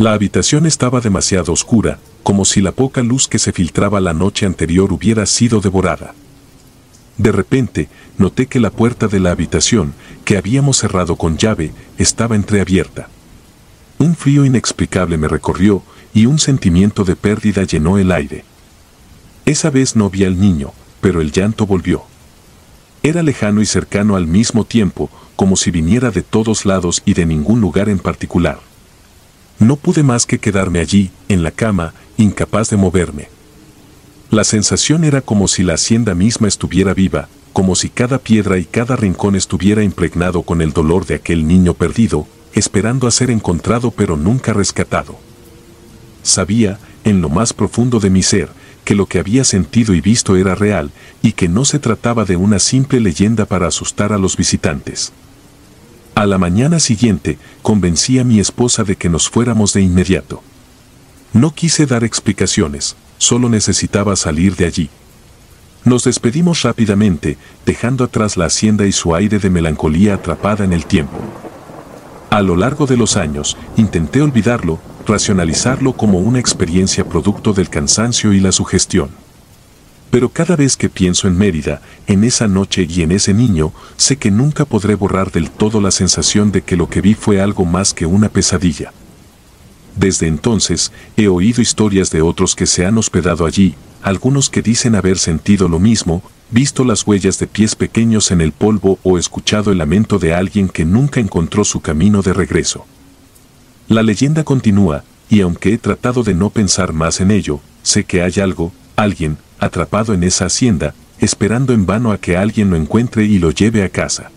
La habitación estaba demasiado oscura, como si la poca luz que se filtraba la noche anterior hubiera sido devorada. De repente, noté que la puerta de la habitación, que habíamos cerrado con llave, estaba entreabierta. Un frío inexplicable me recorrió y un sentimiento de pérdida llenó el aire. Esa vez no vi al niño, pero el llanto volvió. Era lejano y cercano al mismo tiempo, como si viniera de todos lados y de ningún lugar en particular. No pude más que quedarme allí, en la cama, incapaz de moverme. La sensación era como si la hacienda misma estuviera viva, como si cada piedra y cada rincón estuviera impregnado con el dolor de aquel niño perdido, esperando a ser encontrado pero nunca rescatado. Sabía, en lo más profundo de mi ser, que lo que había sentido y visto era real, y que no se trataba de una simple leyenda para asustar a los visitantes. A la mañana siguiente, convencí a mi esposa de que nos fuéramos de inmediato. No quise dar explicaciones, solo necesitaba salir de allí. Nos despedimos rápidamente, dejando atrás la hacienda y su aire de melancolía atrapada en el tiempo. A lo largo de los años, intenté olvidarlo, racionalizarlo como una experiencia producto del cansancio y la sugestión. Pero cada vez que pienso en Mérida, en esa noche y en ese niño, sé que nunca podré borrar del todo la sensación de que lo que vi fue algo más que una pesadilla. Desde entonces, he oído historias de otros que se han hospedado allí, algunos que dicen haber sentido lo mismo, visto las huellas de pies pequeños en el polvo o escuchado el lamento de alguien que nunca encontró su camino de regreso. La leyenda continúa, y aunque he tratado de no pensar más en ello, sé que hay algo, alguien, atrapado en esa hacienda, esperando en vano a que alguien lo encuentre y lo lleve a casa.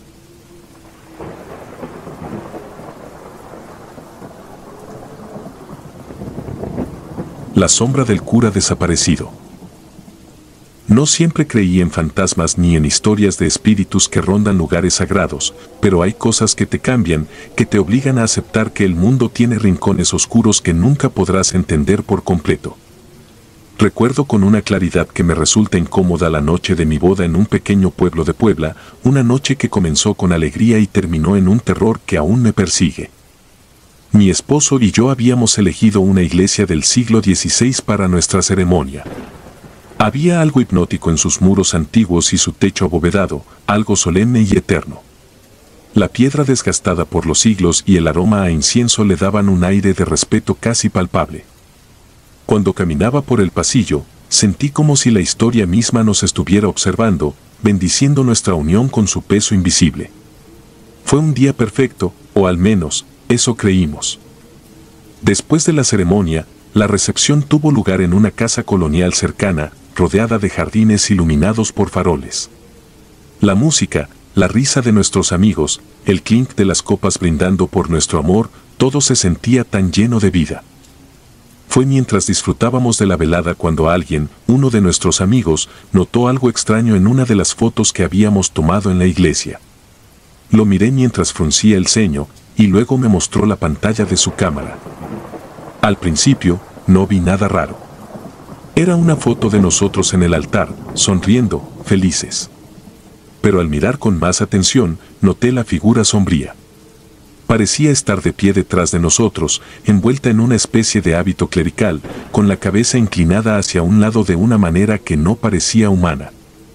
La sombra del cura desaparecido. No siempre creí en fantasmas ni en historias de espíritus que rondan lugares sagrados, pero hay cosas que te cambian, que te obligan a aceptar que el mundo tiene rincones oscuros que nunca podrás entender por completo. Recuerdo con una claridad que me resulta incómoda la noche de mi boda en un pequeño pueblo de Puebla, una noche que comenzó con alegría y terminó en un terror que aún me persigue. Mi esposo y yo habíamos elegido una iglesia del siglo XVI para nuestra ceremonia. Había algo hipnótico en sus muros antiguos y su techo abovedado, algo solemne y eterno. La piedra desgastada por los siglos y el aroma a incienso le daban un aire de respeto casi palpable. Cuando caminaba por el pasillo, sentí como si la historia misma nos estuviera observando, bendiciendo nuestra unión con su peso invisible. Fue un día perfecto, o al menos, eso creímos. Después de la ceremonia, la recepción tuvo lugar en una casa colonial cercana, rodeada de jardines iluminados por faroles. La música, la risa de nuestros amigos, el clink de las copas brindando por nuestro amor, todo se sentía tan lleno de vida. Fue mientras disfrutábamos de la velada cuando alguien, uno de nuestros amigos, notó algo extraño en una de las fotos que habíamos tomado en la iglesia. Lo miré mientras fruncía el ceño, y luego me mostró la pantalla de su cámara. Al principio, no vi nada raro. Era una foto de nosotros en el altar, sonriendo, felices. Pero al mirar con más atención, noté la figura sombría. Parecía estar de pie detrás de nosotros, envuelta en una especie de hábito clerical, con la cabeza inclinada hacia un lado de una manera que no parecía humana.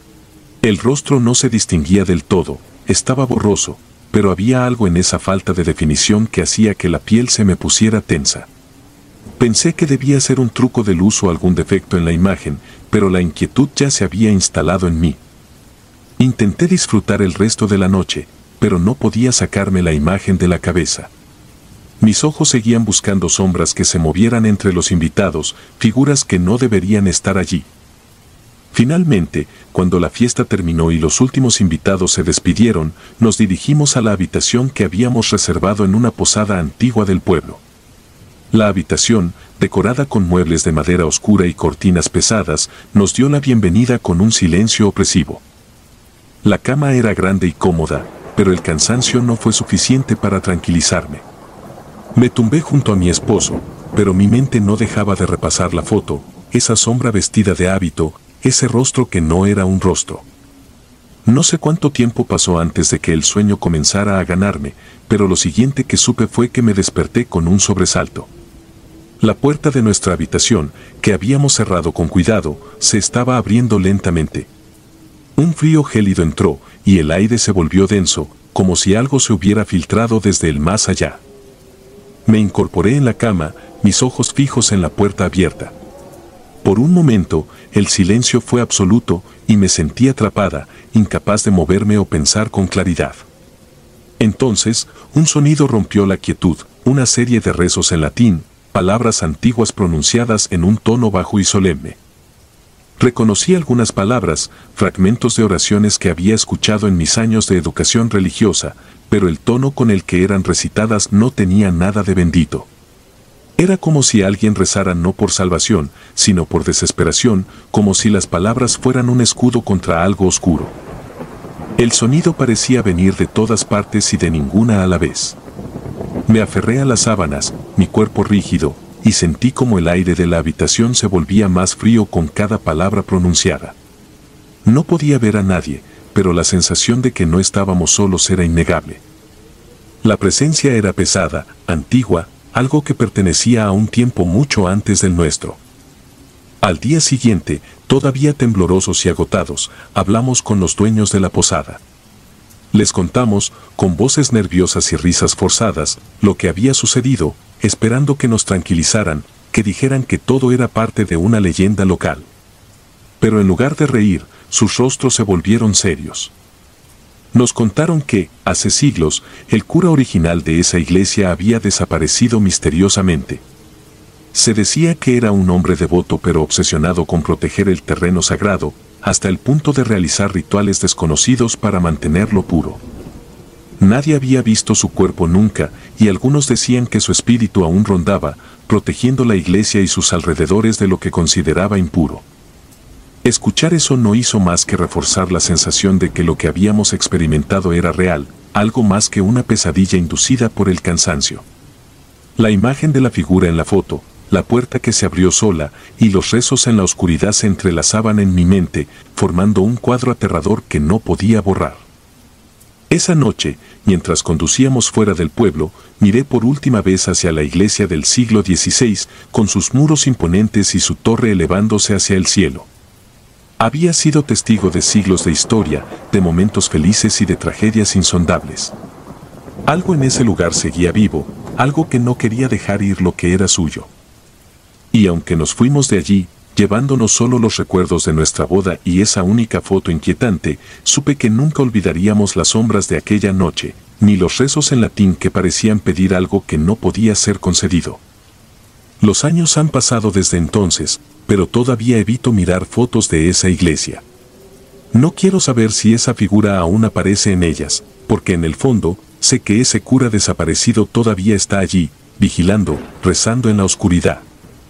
El rostro no se distinguía del todo, estaba borroso, pero había algo en esa falta de definición que hacía que la piel se me pusiera tensa. Pensé que debía ser un truco de luz o algún defecto en la imagen, pero la inquietud ya se había instalado en mí. Intenté disfrutar el resto de la noche, pero no podía sacarme la imagen de la cabeza. Mis ojos seguían buscando sombras que se movieran entre los invitados, figuras que no deberían estar allí. Finalmente, cuando la fiesta terminó y los últimos invitados se despidieron, nos dirigimos a la habitación que habíamos reservado en una posada antigua del pueblo. La habitación, decorada con muebles de madera oscura y cortinas pesadas, nos dio la bienvenida con un silencio opresivo. La cama era grande y cómoda, pero el cansancio no fue suficiente para tranquilizarme. Me tumbé junto a mi esposo, pero mi mente no dejaba de repasar la foto, esa sombra vestida de hábito, ese rostro que no era un rostro. No sé cuánto tiempo pasó antes de que el sueño comenzara a ganarme, pero lo siguiente que supe fue que me desperté con un sobresalto. La puerta de nuestra habitación, que habíamos cerrado con cuidado, se estaba abriendo lentamente. Un frío gélido entró, y el aire se volvió denso, como si algo se hubiera filtrado desde el más allá. Me incorporé en la cama, mis ojos fijos en la puerta abierta. Por un momento, el silencio fue absoluto, y me sentí atrapada, incapaz de moverme o pensar con claridad. Entonces, un sonido rompió la quietud, una serie de rezos en latín, palabras antiguas pronunciadas en un tono bajo y solemne. Reconocí algunas palabras, fragmentos de oraciones que había escuchado en mis años de educación religiosa, pero el tono con el que eran recitadas no tenía nada de bendito. Era como si alguien rezara no por salvación, sino por desesperación, como si las palabras fueran un escudo contra algo oscuro. El sonido parecía venir de todas partes y de ninguna a la vez. Me aferré a las sábanas, mi cuerpo rígido, y sentí como el aire de la habitación se volvía más frío con cada palabra pronunciada. No podía ver a nadie, pero la sensación de que no estábamos solos era innegable. La presencia era pesada, antigua, algo que pertenecía a un tiempo mucho antes del nuestro. Al día siguiente, todavía temblorosos y agotados, hablamos con los dueños de la posada. Les contamos, con voces nerviosas y risas forzadas, lo que había sucedido, esperando que nos tranquilizaran, que dijeran que todo era parte de una leyenda local. Pero en lugar de reír, sus rostros se volvieron serios. Nos contaron que, hace siglos, el cura original de esa iglesia había desaparecido misteriosamente. Se decía que era un hombre devoto pero obsesionado con proteger el terreno sagrado, hasta el punto de realizar rituales desconocidos para mantenerlo puro. Nadie había visto su cuerpo nunca, y algunos decían que su espíritu aún rondaba, protegiendo la iglesia y sus alrededores de lo que consideraba impuro. Escuchar eso no hizo más que reforzar la sensación de que lo que habíamos experimentado era real, algo más que una pesadilla inducida por el cansancio. La imagen de la figura en la foto, la puerta que se abrió sola, y los rezos en la oscuridad se entrelazaban en mi mente, formando un cuadro aterrador que no podía borrar. Esa noche, mientras conducíamos fuera del pueblo, miré por última vez hacia la iglesia del siglo XVI, con sus muros imponentes y su torre elevándose hacia el cielo. Había sido testigo de siglos de historia, de momentos felices y de tragedias insondables. Algo en ese lugar seguía vivo, algo que no quería dejar ir lo que era suyo. Y aunque nos fuimos de allí, llevándonos solo los recuerdos de nuestra boda y esa única foto inquietante, supe que nunca olvidaríamos las sombras de aquella noche, ni los rezos en latín que parecían pedir algo que no podía ser concedido. Los años han pasado desde entonces, pero todavía evito mirar fotos de esa iglesia. No quiero saber si esa figura aún aparece en ellas, porque en el fondo, sé que ese cura desaparecido todavía está allí, vigilando, rezando en la oscuridad.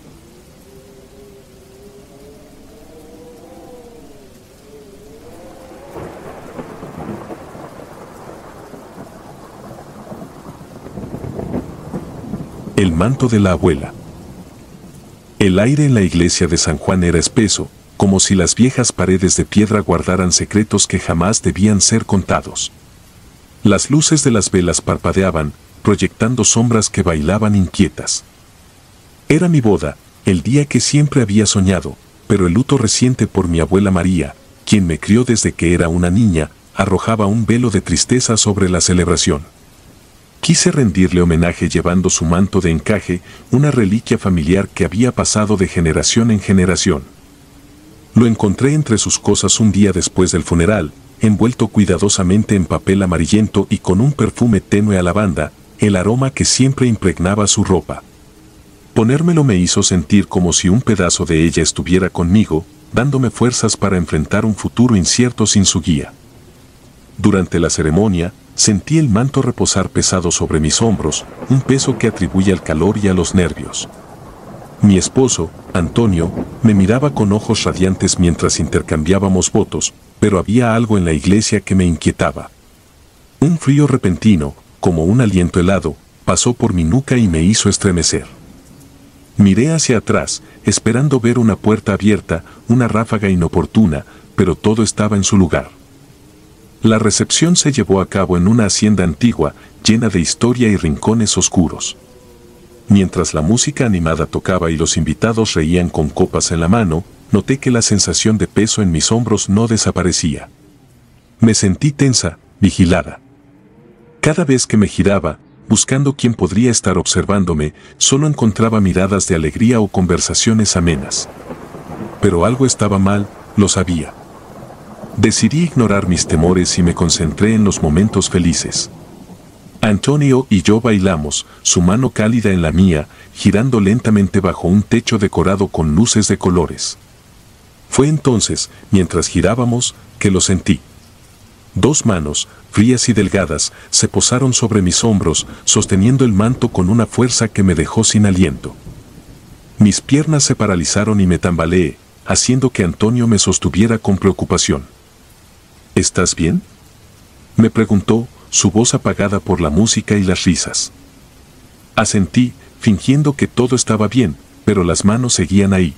El manto de la abuela. El aire en la iglesia de San Juan era espeso, como si las viejas paredes de piedra guardaran secretos que jamás debían ser contados. Las luces de las velas parpadeaban, proyectando sombras que bailaban inquietas. Era mi boda, el día que siempre había soñado, pero el luto reciente por mi abuela María, quien me crió desde que era una niña, arrojaba un velo de tristeza sobre la celebración. Quise rendirle homenaje llevando su manto de encaje, una reliquia familiar que había pasado de generación en generación. Lo encontré entre sus cosas un día después del funeral, envuelto cuidadosamente en papel amarillento y con un perfume tenue a lavanda, el aroma que siempre impregnaba su ropa. Ponérmelo me hizo sentir como si un pedazo de ella estuviera conmigo, dándome fuerzas para enfrentar un futuro incierto sin su guía. Durante la ceremonia, sentí el manto reposar pesado sobre mis hombros, un peso que atribuye al calor y a los nervios. Mi esposo, Antonio, me miraba con ojos radiantes mientras intercambiábamos votos, pero había algo en la iglesia que me inquietaba. Un frío repentino, como un aliento helado, pasó por mi nuca y me hizo estremecer. Miré hacia atrás, esperando ver una puerta abierta, una ráfaga inoportuna, pero todo estaba en su lugar. La recepción se llevó a cabo en una hacienda antigua, llena de historia y rincones oscuros. mientras la música animada tocaba y los invitados reían con copas en la mano, noté que la sensación de peso en mis hombros no desaparecía. Me sentí tensa, vigilada. Cada vez que me giraba, buscando quién podría estar observándome, solo encontraba miradas de alegría o conversaciones amenas. Pero algo estaba mal, lo sabía. Decidí ignorar mis temores y me concentré en los momentos felices. Antonio y yo bailamos, su mano cálida en la mía, girando lentamente bajo un techo decorado con luces de colores. Fue entonces, mientras girábamos, que lo sentí. Dos manos, frías y delgadas, se posaron sobre mis hombros, sosteniendo el manto con una fuerza que me dejó sin aliento. Mis piernas se paralizaron y me tambaleé, haciendo que Antonio me sostuviera con preocupación. ¿Estás bien?, me preguntó, su voz apagada por la música y las risas. Asentí, fingiendo que todo estaba bien, pero las manos seguían ahí.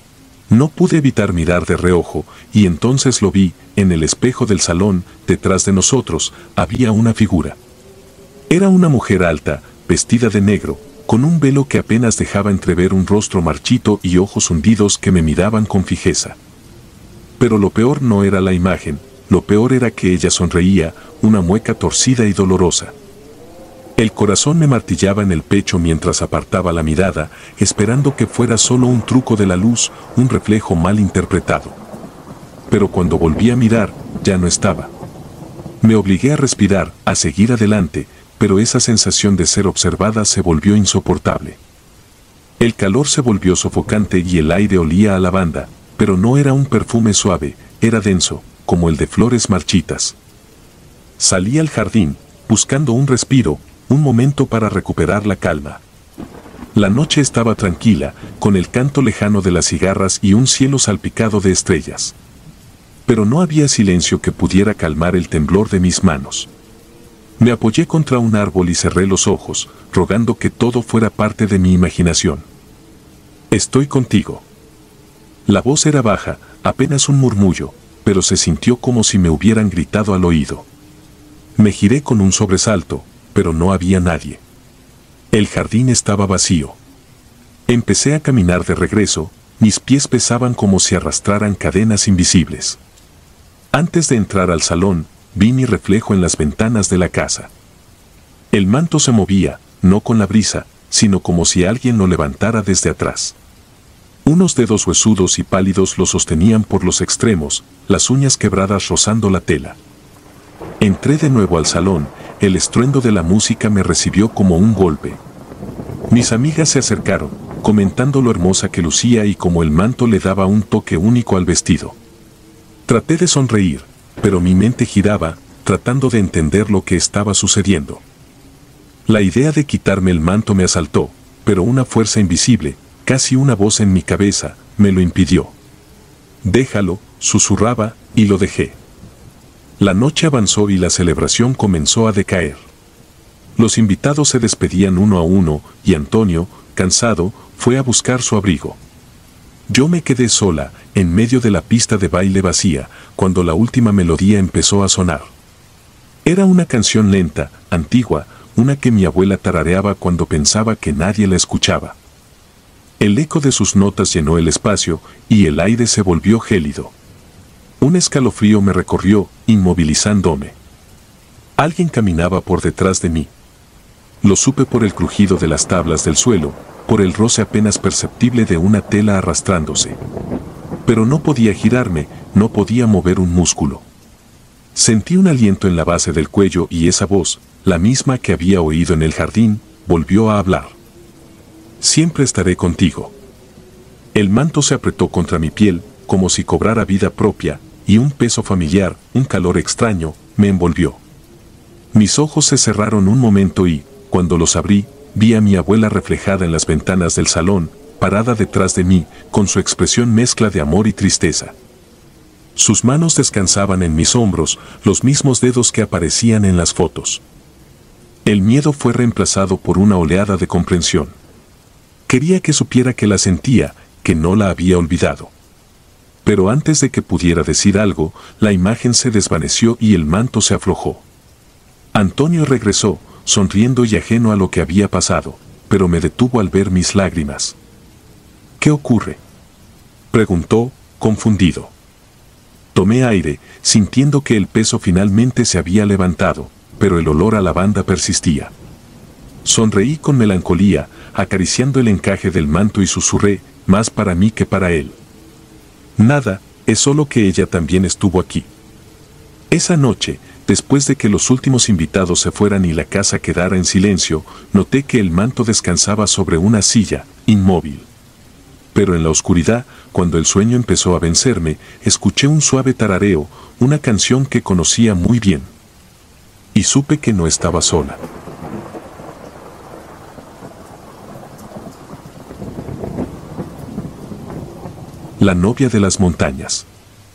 No pude evitar mirar de reojo, y entonces lo vi, en el espejo del salón, detrás de nosotros, había una figura. Era una mujer alta, vestida de negro, con un velo que apenas dejaba entrever un rostro marchito y ojos hundidos que me miraban con fijeza. Pero lo peor no era la imagen, lo peor era que ella sonreía, una mueca torcida y dolorosa. El corazón me martillaba en el pecho mientras apartaba la mirada, esperando que fuera solo un truco de la luz, un reflejo mal interpretado. Pero cuando volví a mirar, ya no estaba. Me obligué a respirar, a seguir adelante, pero esa sensación de ser observada se volvió insoportable. El calor se volvió sofocante y el aire olía a lavanda, pero no era un perfume suave, era denso, como el de flores marchitas. Salí al jardín, buscando un respiro, un momento para recuperar la calma. La noche estaba tranquila, con el canto lejano de las cigarras y un cielo salpicado de estrellas. Pero no había silencio que pudiera calmar el temblor de mis manos. Me apoyé contra un árbol y cerré los ojos, rogando que todo fuera parte de mi imaginación. Estoy contigo. La voz era baja, apenas un murmullo, pero se sintió como si me hubieran gritado al oído. Me giré con un sobresalto, pero no había nadie. El jardín estaba vacío. Empecé a caminar de regreso, mis pies pesaban como si arrastraran cadenas invisibles. Antes de entrar al salón, vi mi reflejo en las ventanas de la casa. El manto se movía, no con la brisa, sino como si alguien lo levantara desde atrás. Unos dedos huesudos y pálidos lo sostenían por los extremos, las uñas quebradas rozando la tela. Entré de nuevo al salón, el estruendo de la música me recibió como un golpe. Mis amigas se acercaron, comentando lo hermosa que lucía y cómo el manto le daba un toque único al vestido. Traté de sonreír, pero mi mente giraba, tratando de entender lo que estaba sucediendo. La idea de quitarme el manto me asaltó, pero una fuerza invisible, casi una voz en mi cabeza, me lo impidió. Déjalo, susurraba, y lo dejé. La noche avanzó y la celebración comenzó a decaer. Los invitados se despedían uno a uno, y Antonio, cansado, fue a buscar su abrigo. Yo me quedé sola, en medio de la pista de baile vacía, cuando la última melodía empezó a sonar. Era una canción lenta, antigua, una que mi abuela tarareaba cuando pensaba que nadie la escuchaba. El eco de sus notas llenó el espacio, y el aire se volvió gélido. Un escalofrío me recorrió, inmovilizándome. Alguien caminaba por detrás de mí. Lo supe por el crujido de las tablas del suelo, por el roce apenas perceptible de una tela arrastrándose. Pero no podía girarme, no podía mover un músculo. Sentí un aliento en la base del cuello y esa voz, la misma que había oído en el jardín, volvió a hablar. Siempre estaré contigo. El manto se apretó contra mi piel, como si cobrara vida propia, y un peso familiar, un calor extraño, me envolvió. Mis ojos se cerraron un momento y, cuando los abrí, vi a mi abuela reflejada en las ventanas del salón, parada detrás de mí, con su expresión mezcla de amor y tristeza. Sus manos descansaban en mis hombros, los mismos dedos que aparecían en las fotos. El miedo fue reemplazado por una oleada de comprensión. Quería que supiera que la sentía, que no la había olvidado. Pero antes de que pudiera decir algo, la imagen se desvaneció y el manto se aflojó. Antonio regresó, sonriendo y ajeno a lo que había pasado. pero me detuvo al ver mis lágrimas. ¿Qué ocurre?, preguntó, confundido. Tomé aire, sintiendo que el peso finalmente se había levantado, pero el olor a lavanda persistía. Sonreí con melancolía, acariciando el encaje del manto y susurré, más para mí que para él. Nada, es solo que ella también estuvo aquí. Esa noche, después de que los últimos invitados se fueran y la casa quedara en silencio, noté que el manto descansaba sobre una silla, inmóvil. Pero en la oscuridad, cuando el sueño empezó a vencerme, escuché un suave tarareo, una canción que conocía muy bien. Y supe que no estaba sola. La novia de las montañas.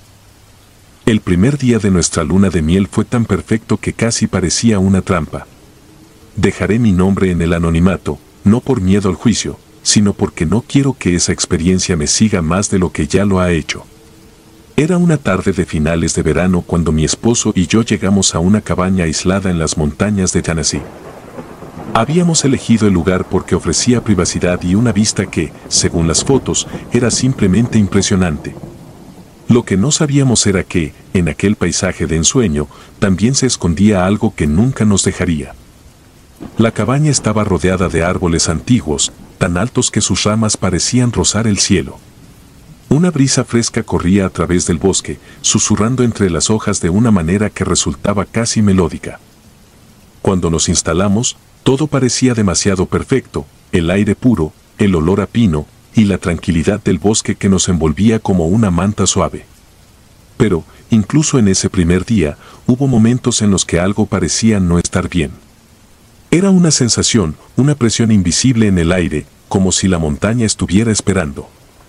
El primer día de nuestra luna de miel fue tan perfecto que casi parecía una trampa. Dejaré mi nombre en el anonimato, no por miedo al juicio, sino porque no quiero que esa experiencia me siga más de lo que ya lo ha hecho. Era una tarde de finales de verano cuando mi esposo y yo llegamos a una cabaña aislada en las montañas de Tennessee. Habíamos elegido el lugar porque ofrecía privacidad y una vista que, según las fotos, era simplemente impresionante. Lo que no sabíamos era que, en aquel paisaje de ensueño, también se escondía algo que nunca nos dejaría. La cabaña estaba rodeada de árboles antiguos, tan altos que sus ramas parecían rozar el cielo. Una brisa fresca corría a través del bosque, susurrando entre las hojas de una manera que resultaba casi melódica. Cuando nos instalamos, todo parecía demasiado perfecto, el aire puro, el olor a pino, y la tranquilidad del bosque que nos envolvía como una manta suave. Pero, incluso en ese primer día, hubo momentos en los que algo parecía no estar bien. Era una sensación, una presión invisible en el aire, como si la montaña estuviera esperando.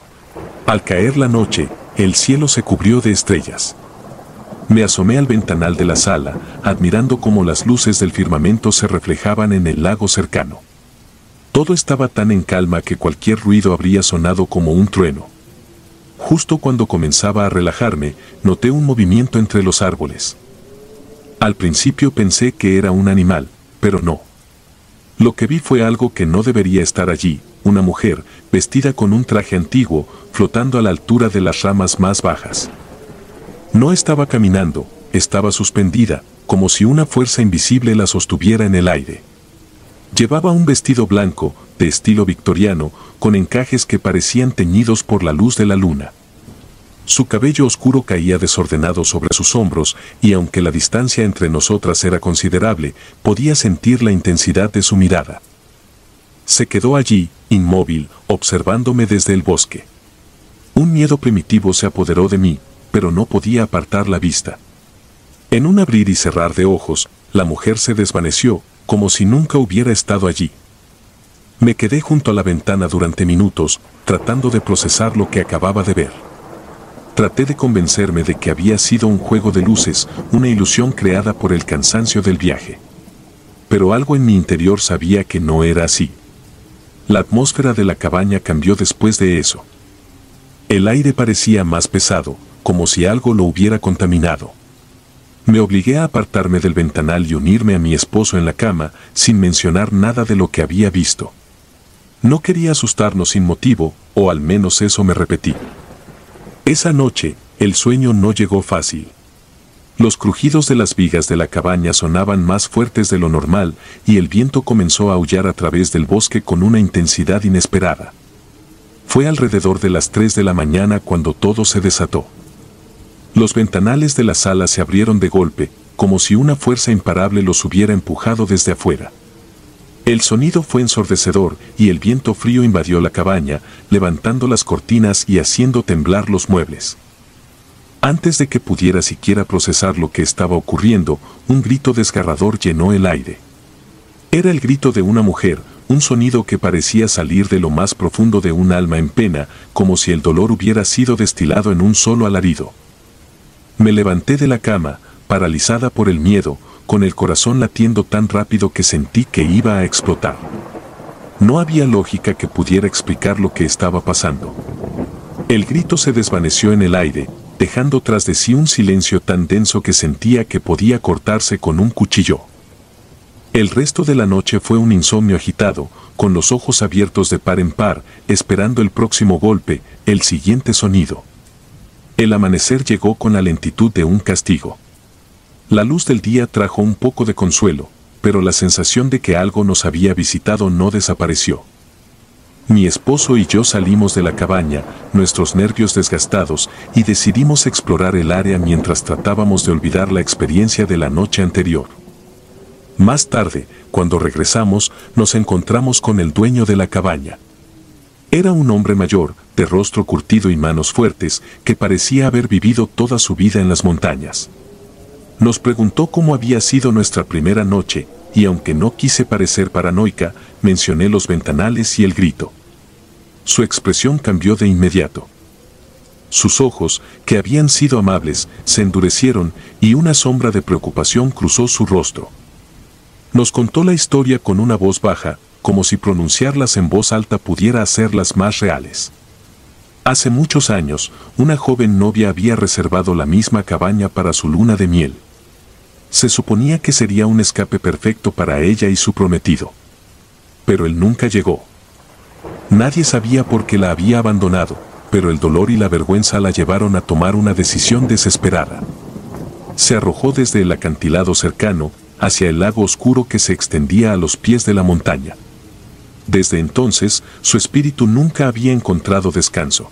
Al caer la noche, el cielo se cubrió de estrellas. Me asomé al ventanal de la sala, admirando cómo las luces del firmamento se reflejaban en el lago cercano. Todo estaba tan en calma que cualquier ruido habría sonado como un trueno. Justo cuando comenzaba a relajarme, noté un movimiento entre los árboles. Al principio pensé que era un animal, pero no. Lo que vi fue algo que no debería estar allí, una mujer, vestida con un traje antiguo, flotando a la altura de las ramas más bajas. No estaba caminando, estaba suspendida, como si una fuerza invisible la sostuviera en el aire. Llevaba un vestido blanco, de estilo victoriano, con encajes que parecían teñidos por la luz de la luna. Su cabello oscuro caía desordenado sobre sus hombros, y aunque la distancia entre nosotras era considerable, podía sentir la intensidad de su mirada. Se quedó allí, inmóvil, observándome desde el bosque. Un miedo primitivo se apoderó de mí, pero no podía apartar la vista. En un abrir y cerrar de ojos, la mujer se desvaneció, como si nunca hubiera estado allí. Me quedé junto a la ventana durante minutos, tratando de procesar lo que acababa de ver. Traté de convencerme de que había sido un juego de luces, una ilusión creada por el cansancio del viaje. Pero algo en mi interior sabía que no era así. La atmósfera de la cabaña cambió después de eso. El aire parecía más pesado, como si algo lo hubiera contaminado. Me obligué a apartarme del ventanal y unirme a mi esposo en la cama, sin mencionar nada de lo que había visto. No quería asustarnos sin motivo, o al menos eso me repetí. Esa noche, el sueño no llegó fácil. Los crujidos de las vigas de la cabaña sonaban más fuertes de lo normal, y el viento comenzó a aullar a través del bosque con una intensidad inesperada. Fue alrededor de las 3 de la mañana cuando todo se desató. Los ventanales de la sala se abrieron de golpe, como si una fuerza imparable los hubiera empujado desde afuera. El sonido fue ensordecedor y el viento frío invadió la cabaña, levantando las cortinas y haciendo temblar los muebles. Antes de que pudiera siquiera procesar lo que estaba ocurriendo, un grito desgarrador llenó el aire. Era el grito de una mujer, un sonido que parecía salir de lo más profundo de un alma en pena, como si el dolor hubiera sido destilado en un solo alarido. Me levanté de la cama, paralizada por el miedo, con el corazón latiendo tan rápido que sentí que iba a explotar. No había lógica que pudiera explicar lo que estaba pasando. El grito se desvaneció en el aire, dejando tras de sí un silencio tan denso que sentía que podía cortarse con un cuchillo. El resto de la noche fue un insomnio agitado, con los ojos abiertos de par en par, esperando el próximo golpe, el siguiente sonido. El amanecer llegó con la lentitud de un castigo. La luz del día trajo un poco de consuelo, pero la sensación de que algo nos había visitado no desapareció. Mi esposo y yo salimos de la cabaña, nuestros nervios desgastados, y decidimos explorar el área mientras tratábamos de olvidar la experiencia de la noche anterior. Más tarde, cuando regresamos, nos encontramos con el dueño de la cabaña. Era un hombre mayor, de rostro curtido y manos fuertes, que parecía haber vivido toda su vida en las montañas. Nos preguntó cómo había sido nuestra primera noche, y aunque no quise parecer paranoica, mencioné los ventanales y el grito. Su expresión cambió de inmediato. Sus ojos, que habían sido amables, se endurecieron y una sombra de preocupación cruzó su rostro. Nos contó la historia con una voz baja, como si pronunciarlas en voz alta pudiera hacerlas más reales. Hace muchos años, una joven novia había reservado la misma cabaña para su luna de miel. Se suponía que sería un escape perfecto para ella y su prometido. Pero él nunca llegó. Nadie sabía por qué la había abandonado, pero el dolor y la vergüenza la llevaron a tomar una decisión desesperada. Se arrojó desde el acantilado cercano, hacia el lago oscuro que se extendía a los pies de la montaña. Desde entonces, su espíritu nunca había encontrado descanso.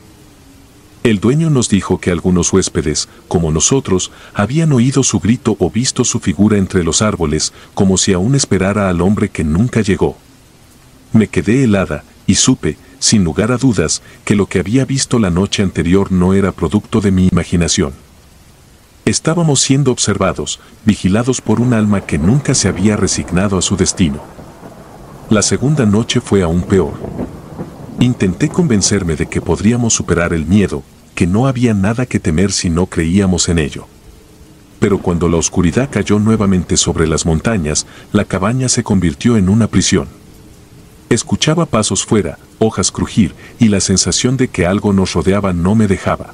El dueño nos dijo que algunos huéspedes, como nosotros, habían oído su grito o visto su figura entre los árboles, como si aún esperara al hombre que nunca llegó. Me quedé helada, y supe, sin lugar a dudas, que lo que había visto la noche anterior no era producto de mi imaginación. Estábamos siendo observados, vigilados por un alma que nunca se había resignado a su destino. La segunda noche fue aún peor. Intenté convencerme de que podríamos superar el miedo, que no había nada que temer si no creíamos en ello. Pero cuando la oscuridad cayó nuevamente sobre las montañas, la cabaña se convirtió en una prisión. Escuchaba pasos fuera, hojas crujir, y la sensación de que algo nos rodeaba no me dejaba.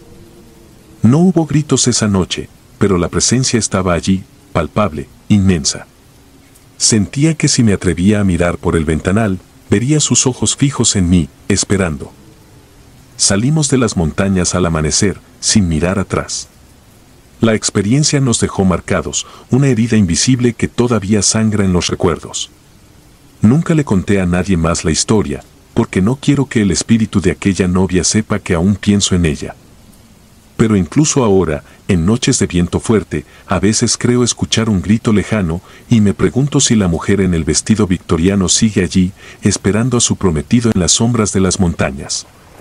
No hubo gritos esa noche, pero la presencia estaba allí, palpable, inmensa. Sentía que si me atrevía a mirar por el ventanal, vería sus ojos fijos en mí, esperando. Salimos de las montañas al amanecer, sin mirar atrás. La experiencia nos dejó marcados, una herida invisible que todavía sangra en los recuerdos. Nunca le conté a nadie más la historia, porque no quiero que el espíritu de aquella novia sepa que aún pienso en ella. Pero incluso ahora, en noches de viento fuerte, a veces creo escuchar un grito lejano y me pregunto si la mujer en el vestido victoriano sigue allí, esperando a su prometido en las sombras de las montañas.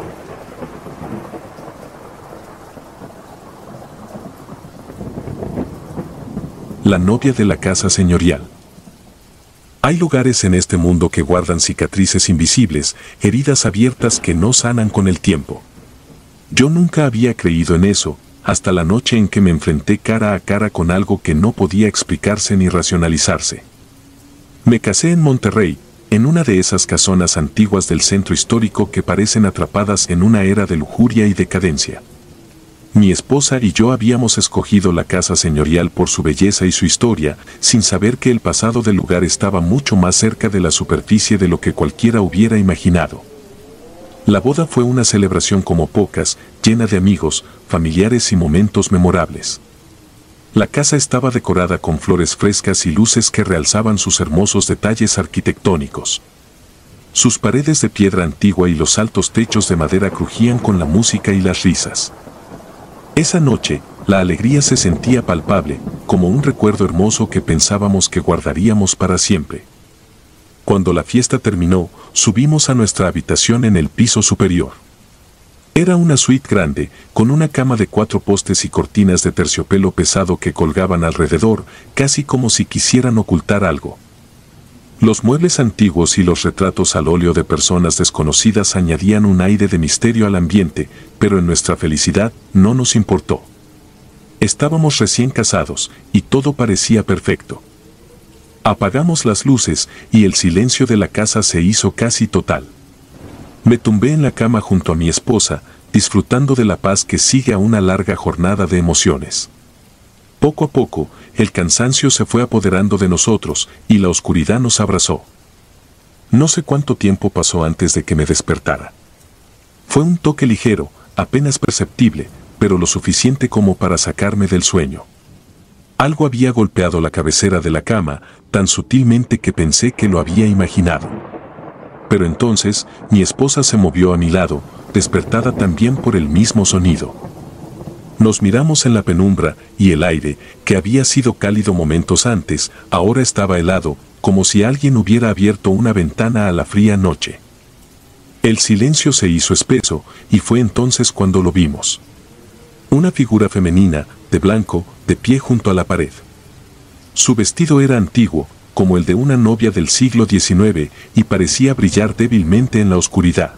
La novia de la casa señorial. Hay lugares en este mundo que guardan cicatrices invisibles, heridas abiertas que no sanan con el tiempo. Yo nunca había creído en eso, hasta la noche en que me enfrenté cara a cara con algo que no podía explicarse ni racionalizarse. Me casé en Monterrey, en una de esas casonas antiguas del centro histórico que parecen atrapadas en una era de lujuria y decadencia. Mi esposa y yo habíamos escogido la casa señorial por su belleza y su historia, sin saber que el pasado del lugar estaba mucho más cerca de la superficie de lo que cualquiera hubiera imaginado. La boda fue una celebración como pocas, llena de amigos, familiares y momentos memorables. La casa estaba decorada con flores frescas y luces que realzaban sus hermosos detalles arquitectónicos. Sus paredes de piedra antigua y los altos techos de madera crujían con la música y las risas. Esa noche, la alegría se sentía palpable, como un recuerdo hermoso que pensábamos que guardaríamos para siempre. Cuando la fiesta terminó, subimos a nuestra habitación en el piso superior. Era una suite grande, con una cama de 4 postes y cortinas de terciopelo pesado que colgaban alrededor, casi como si quisieran ocultar algo. Los muebles antiguos y los retratos al óleo de personas desconocidas añadían un aire de misterio al ambiente, pero en nuestra felicidad no nos importó. Estábamos recién casados, y todo parecía perfecto. Apagamos las luces, y el silencio de la casa se hizo casi total. Me tumbé en la cama junto a mi esposa, disfrutando de la paz que sigue a una larga jornada de emociones. Poco a poco, el cansancio se fue apoderando de nosotros y la oscuridad nos abrazó. No sé cuánto tiempo pasó antes de que me despertara. Fue un toque ligero, apenas perceptible, pero lo suficiente como para sacarme del sueño. Algo había golpeado la cabecera de la cama, tan sutilmente que pensé que lo había imaginado. Pero entonces, mi esposa se movió a mi lado, despertada también por el mismo sonido. Nos miramos en la penumbra, y el aire, que había sido cálido momentos antes, ahora estaba helado, como si alguien hubiera abierto una ventana a la fría noche. El silencio se hizo espeso, y fue entonces cuando lo vimos. Una figura femenina, de blanco, de pie junto a la pared. Su vestido era antiguo, como el de una novia del siglo XIX, y parecía brillar débilmente en la oscuridad.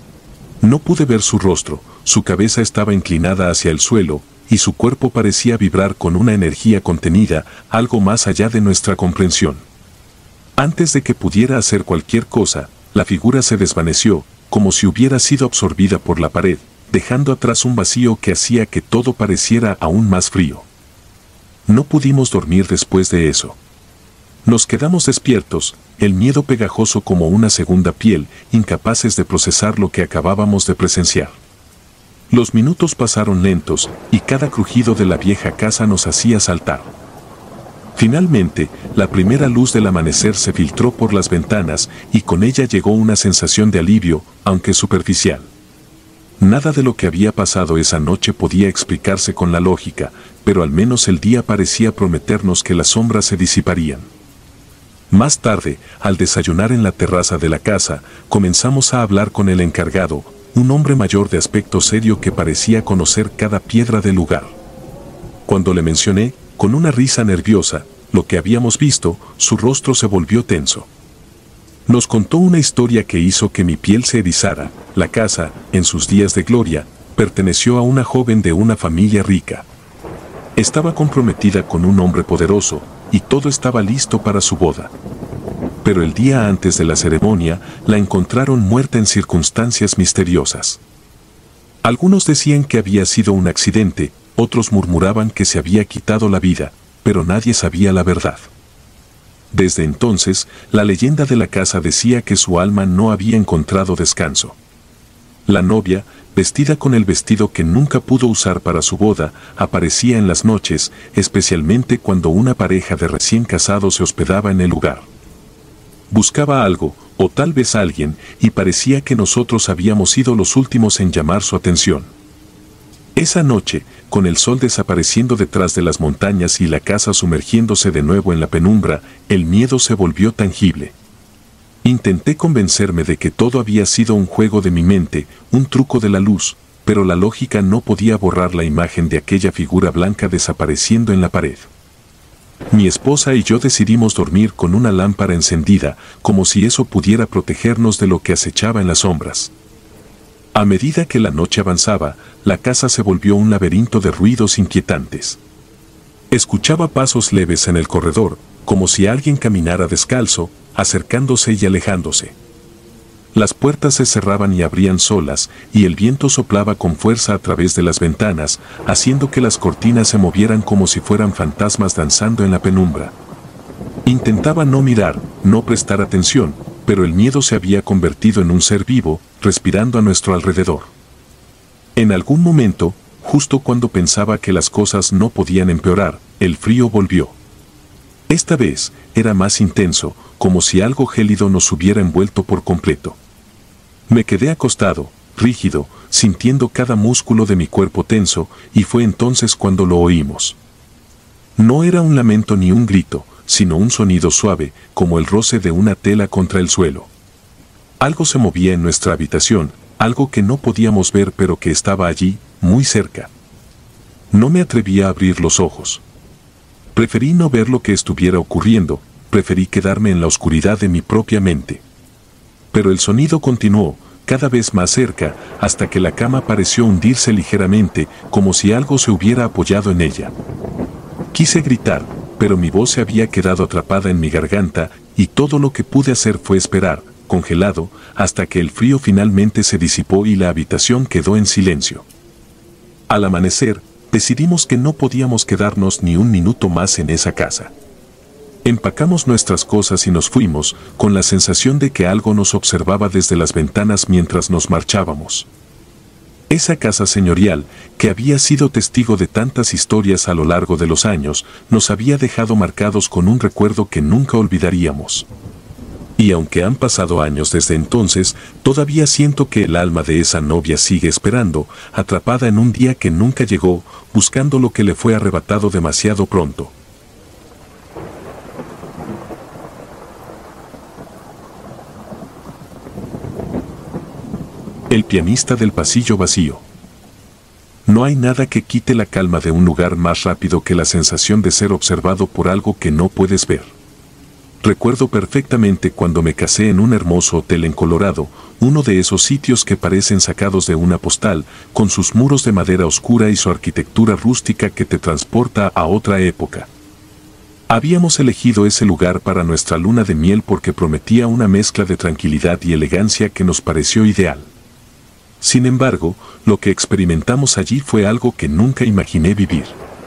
No pude ver su rostro, su cabeza estaba inclinada hacia el suelo, y su cuerpo parecía vibrar con una energía contenida, algo más allá de nuestra comprensión. Antes de que pudiera hacer cualquier cosa, la figura se desvaneció, como si hubiera sido absorbida por la pared, dejando atrás un vacío que hacía que todo pareciera aún más frío. No pudimos dormir después de eso. Nos quedamos despiertos, el miedo pegajoso como una segunda piel, incapaces de procesar lo que acabábamos de presenciar. Los minutos pasaron lentos, y cada crujido de la vieja casa nos hacía saltar. Finalmente, la primera luz del amanecer se filtró por las ventanas, y con ella llegó una sensación de alivio, aunque superficial. Nada de lo que había pasado esa noche podía explicarse con la lógica, pero al menos el día parecía prometernos que las sombras se disiparían. Más tarde, al desayunar en la terraza de la casa, comenzamos a hablar con el encargado, un hombre mayor de aspecto serio que parecía conocer cada piedra del lugar. Cuando le mencioné, con una risa nerviosa, lo que habíamos visto, su rostro se volvió tenso. Nos contó una historia que hizo que mi piel se erizara. La casa, en sus días de gloria, perteneció a una joven de una familia rica. Estaba comprometida con un hombre poderoso, y todo estaba listo para su boda. Pero el día antes de la ceremonia, la encontraron muerta en circunstancias misteriosas. Algunos decían que había sido un accidente, otros murmuraban que se había quitado la vida, pero nadie sabía la verdad. Desde entonces, la leyenda de la casa decía que su alma no había encontrado descanso. La novia, vestida con el vestido que nunca pudo usar para su boda, aparecía en las noches, especialmente cuando una pareja de recién casados se hospedaba en el lugar. Buscaba algo, o tal vez alguien, y parecía que nosotros habíamos sido los últimos en llamar su atención. Esa noche, con el sol desapareciendo detrás de las montañas y la casa sumergiéndose de nuevo en la penumbra, el miedo se volvió tangible. Intenté convencerme de que todo había sido un juego de mi mente, un truco de la luz, pero la lógica no podía borrar la imagen de aquella figura blanca desapareciendo en la pared. Mi esposa y yo decidimos dormir con una lámpara encendida, como si eso pudiera protegernos de lo que acechaba en las sombras. A medida que la noche avanzaba, la casa se volvió un laberinto de ruidos inquietantes. Escuchaba pasos leves en el corredor, como si alguien caminara descalzo, acercándose y alejándose. Las puertas se cerraban y abrían solas, y el viento soplaba con fuerza a través de las ventanas, haciendo que las cortinas se movieran como si fueran fantasmas danzando en la penumbra. Intentaba no mirar, no prestar atención, pero el miedo se había convertido en un ser vivo, respirando a nuestro alrededor. En algún momento, justo cuando pensaba que las cosas no podían empeorar, el frío volvió. Esta vez, era más intenso, como si algo gélido nos hubiera envuelto por completo. Me quedé acostado, rígido, sintiendo cada músculo de mi cuerpo tenso, y fue entonces cuando lo oímos. No era un lamento ni un grito, sino un sonido suave, como el roce de una tela contra el suelo. Algo se movía en nuestra habitación, algo que no podíamos ver pero que estaba allí, muy cerca. No me atrevía a abrir los ojos. Preferí no ver lo que estuviera ocurriendo, preferí quedarme en la oscuridad de mi propia mente. Pero el sonido continuó, cada vez más cerca, hasta que la cama pareció hundirse ligeramente, como si algo se hubiera apoyado en ella. Quise gritar, pero mi voz se había quedado atrapada en mi garganta, y todo lo que pude hacer fue esperar, congelado, hasta que el frío finalmente se disipó y la habitación quedó en silencio. Al amanecer, decidimos que no podíamos quedarnos ni un minuto más en esa casa. Empacamos nuestras cosas y nos fuimos, con la sensación de que algo nos observaba desde las ventanas mientras nos marchábamos. Esa casa señorial, que había sido testigo de tantas historias a lo largo de los años, nos había dejado marcados con un recuerdo que nunca olvidaríamos. Y aunque han pasado años desde entonces, todavía siento que el alma de esa novia sigue esperando, atrapada en un día que nunca llegó, buscando lo que le fue arrebatado demasiado pronto. El pianista del pasillo vacío. No hay nada que quite la calma de un lugar más rápido que la sensación de ser observado por algo que no puedes ver. Recuerdo perfectamente cuando me casé en un hermoso hotel en Colorado, uno de esos sitios que parecen sacados de una postal, con sus muros de madera oscura y su arquitectura rústica que te transporta a otra época. Habíamos elegido ese lugar para nuestra luna de miel porque prometía una mezcla de tranquilidad y elegancia que nos pareció ideal. Sin embargo, lo que experimentamos allí fue algo que nunca imaginé vivir.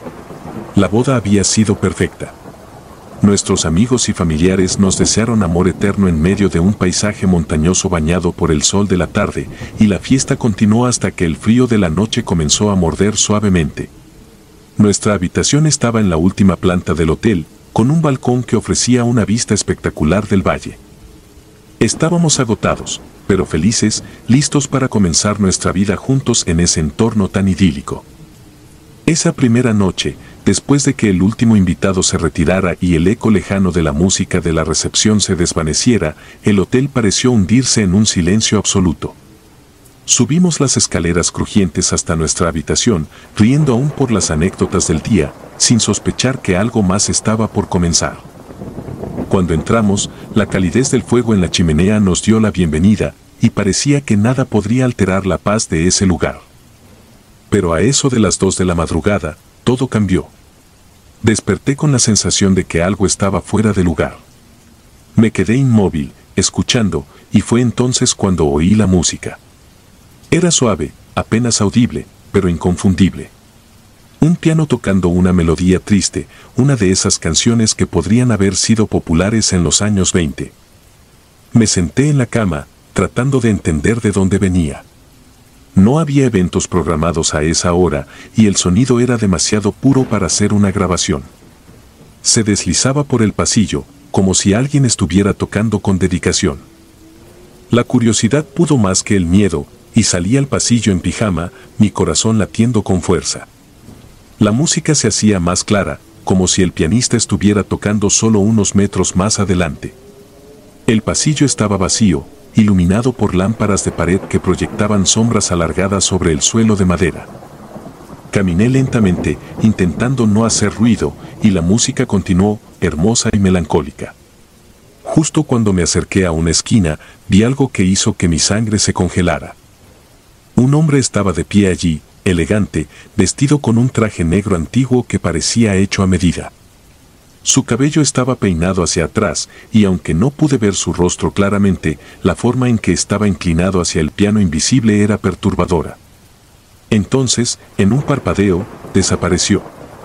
La boda había sido perfecta. Nuestros amigos y familiares nos desearon amor eterno en medio de un paisaje montañoso bañado por el sol de la tarde, y la fiesta continuó hasta que el frío de la noche comenzó a morder suavemente. Nuestra habitación estaba en la última planta del hotel, con un balcón que ofrecía una vista espectacular del valle. Estábamos agotados, pero felices, listos para comenzar nuestra vida juntos en ese entorno tan idílico. Esa primera noche, después de que el último invitado se retirara y el eco lejano de la música de la recepción se desvaneciera, el hotel pareció hundirse en un silencio absoluto. Subimos las escaleras crujientes hasta nuestra habitación, riendo aún por las anécdotas del día, sin sospechar que algo más estaba por comenzar. Cuando entramos, la calidez del fuego en la chimenea nos dio la bienvenida, y parecía que nada podría alterar la paz de ese lugar. Pero a eso de las 2 de la madrugada, todo cambió. Desperté con la sensación de que algo estaba fuera de lugar. Me quedé inmóvil, escuchando, y fue entonces cuando oí la música. Era suave, apenas audible, pero inconfundible. Un piano tocando una melodía triste, una de esas canciones que podrían haber sido populares en los años 20. Me senté en la cama, tratando de entender de dónde venía. No había eventos programados a esa hora, y el sonido era demasiado puro para hacer una grabación. Se deslizaba por el pasillo, como si alguien estuviera tocando con dedicación. La curiosidad pudo más que el miedo, y salí al pasillo en pijama, mi corazón latiendo con fuerza. La música se hacía más clara, como si el pianista estuviera tocando solo unos metros más adelante. El pasillo estaba vacío, iluminado por lámparas de pared que proyectaban sombras alargadas sobre el suelo de madera. Caminé lentamente, intentando no hacer ruido, y la música continuó, hermosa y melancólica. Justo cuando me acerqué a una esquina, vi algo que hizo que mi sangre se congelara. Un hombre estaba de pie allí, elegante, vestido con un traje negro antiguo que parecía hecho a medida. Su cabello estaba peinado hacia atrás, y aunque no pude ver su rostro claramente, la forma en que estaba inclinado hacia el piano invisible era perturbadora. Entonces, en un parpadeo, desapareció.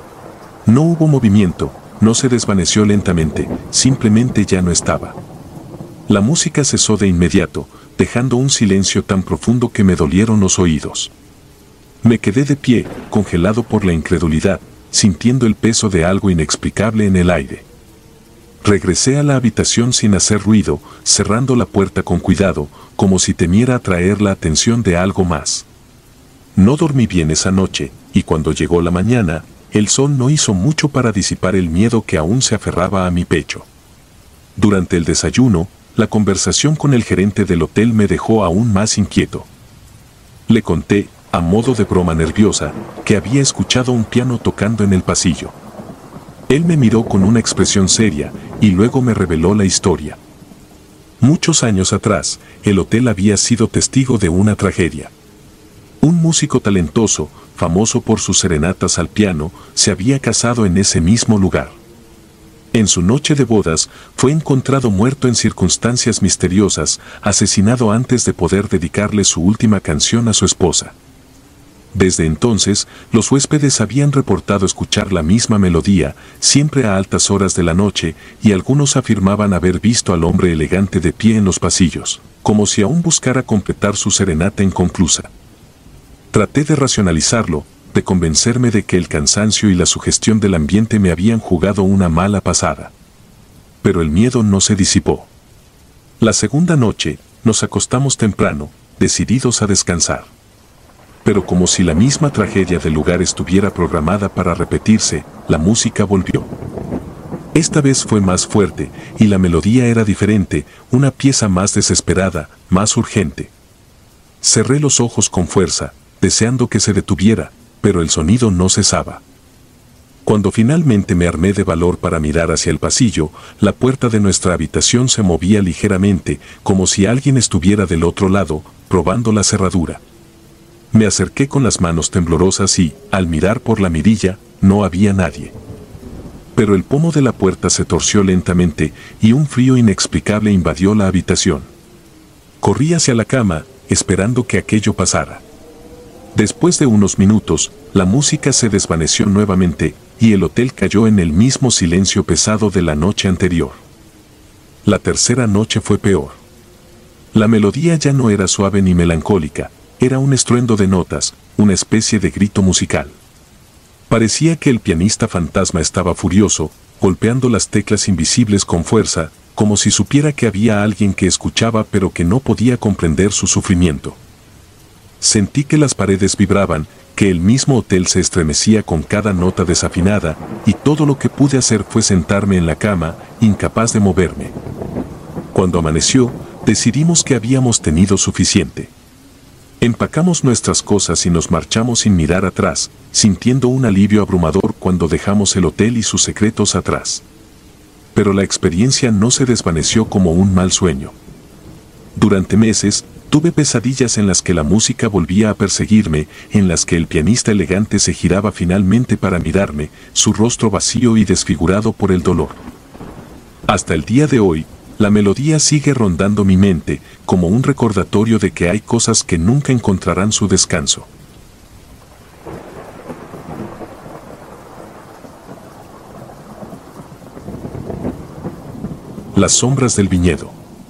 No hubo movimiento, no se desvaneció lentamente, simplemente ya no estaba. La música cesó de inmediato, dejando un silencio tan profundo que me dolieron los oídos. Me quedé de pie, congelado por la incredulidad, sintiendo el peso de algo inexplicable en el aire. Regresé a la habitación sin hacer ruido, cerrando la puerta con cuidado, como si temiera atraer la atención de algo más. No dormí bien esa noche, y cuando llegó la mañana, el sol no hizo mucho para disipar el miedo que aún se aferraba a mi pecho. Durante el desayuno, la conversación con el gerente del hotel me dejó aún más inquieto. Le conté, a modo de broma nerviosa, que había escuchado un piano tocando en el pasillo. Él me miró con una expresión seria, y luego me reveló la historia. Muchos años atrás, el hotel había sido testigo de una tragedia. Un músico talentoso, famoso por sus serenatas al piano, se había casado en ese mismo lugar. En su noche de bodas, fue encontrado muerto en circunstancias misteriosas, asesinado antes de poder dedicarle su última canción a su esposa. Desde entonces, los huéspedes habían reportado escuchar la misma melodía, siempre a altas horas de la noche, y algunos afirmaban haber visto al hombre elegante de pie en los pasillos, como si aún buscara completar su serenata inconclusa. Traté de racionalizarlo, de convencerme de que el cansancio y la sugestión del ambiente me habían jugado una mala pasada. Pero el miedo no se disipó. La segunda noche, nos acostamos temprano, decididos a descansar. Pero como si la misma tragedia del lugar estuviera programada para repetirse, la música volvió. Esta vez fue más fuerte, y la melodía era diferente, una pieza más desesperada, más urgente. Cerré los ojos con fuerza, deseando que se detuviera, pero el sonido no cesaba. Cuando finalmente me armé de valor para mirar hacia el pasillo, la puerta de nuestra habitación se movía ligeramente, como si alguien estuviera del otro lado, probando la cerradura. Me acerqué con las manos temblorosas y, al mirar por la mirilla, no había nadie. Pero el pomo de la puerta se torció lentamente y un frío inexplicable invadió la habitación. Corrí hacia la cama, esperando que aquello pasara. Después de unos minutos, la música se desvaneció nuevamente y el hotel cayó en el mismo silencio pesado de la noche anterior. La tercera noche fue peor. La melodía ya no era suave ni melancólica, era un estruendo de notas, una especie de grito musical. Parecía que el pianista fantasma estaba furioso, golpeando las teclas invisibles con fuerza, como si supiera que había alguien que escuchaba pero que no podía comprender su sufrimiento. Sentí que las paredes vibraban, que el mismo hotel se estremecía con cada nota desafinada, y todo lo que pude hacer fue sentarme en la cama, incapaz de moverme. Cuando amaneció, decidimos que habíamos tenido suficiente. Empacamos nuestras cosas y nos marchamos sin mirar atrás, sintiendo un alivio abrumador cuando dejamos el hotel y sus secretos atrás. Pero la experiencia no se desvaneció como un mal sueño. Durante meses, tuve pesadillas en las que la música volvía a perseguirme, en las que el pianista elegante se giraba finalmente para mirarme, su rostro vacío y desfigurado por el dolor. Hasta el día de hoy, la melodía sigue rondando mi mente, como un recordatorio de que hay cosas que nunca encontrarán su descanso. Las sombras del viñedo.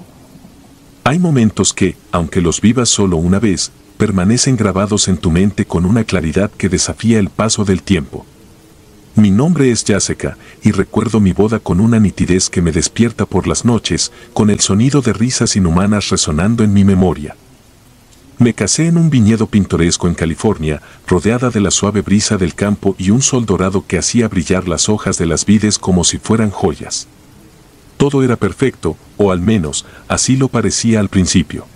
Hay momentos que, aunque los vivas solo una vez, permanecen grabados en tu mente con una claridad que desafía el paso del tiempo. Mi nombre es Jessica, y recuerdo mi boda con una nitidez que me despierta por las noches, con el sonido de risas inhumanas resonando en mi memoria. Me casé en un viñedo pintoresco en California, rodeada de la suave brisa del campo y un sol dorado que hacía brillar las hojas de las vides como si fueran joyas. Todo era perfecto, o al menos, así lo parecía al principio.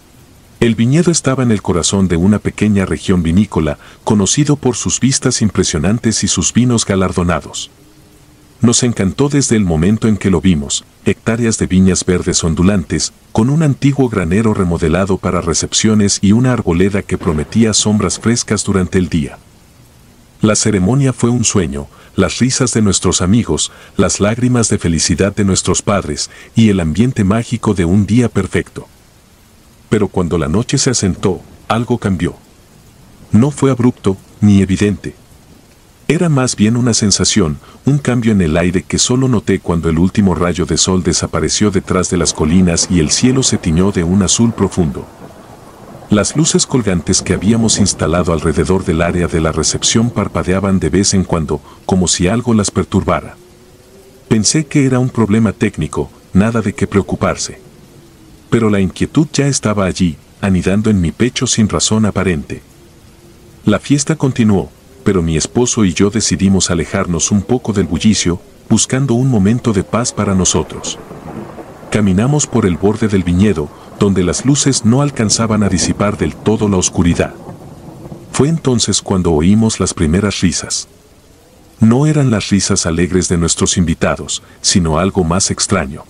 El viñedo estaba en el corazón de una pequeña región vinícola, conocido por sus vistas impresionantes y sus vinos galardonados. Nos encantó desde el momento en que lo vimos, hectáreas de viñas verdes ondulantes, con un antiguo granero remodelado para recepciones y una arboleda que prometía sombras frescas durante el día. La ceremonia fue un sueño, las risas de nuestros amigos, las lágrimas de felicidad de nuestros padres y el ambiente mágico de un día perfecto. Pero cuando la noche se asentó, algo cambió. No fue abrupto, ni evidente. Era más bien una sensación, un cambio en el aire que solo noté cuando el último rayo de sol desapareció detrás de las colinas y el cielo se tiñó de un azul profundo. Las luces colgantes que habíamos instalado alrededor del área de la recepción parpadeaban de vez en cuando, como si algo las perturbara. Pensé que era un problema técnico, nada de qué preocuparse. Pero la inquietud ya estaba allí, anidando en mi pecho sin razón aparente. La fiesta continuó, pero mi esposo y yo decidimos alejarnos un poco del bullicio, buscando un momento de paz para nosotros. Caminamos por el borde del viñedo, donde las luces no alcanzaban a disipar del todo la oscuridad. Fue entonces cuando oímos las primeras risas. No eran las risas alegres de nuestros invitados, sino algo más extraño.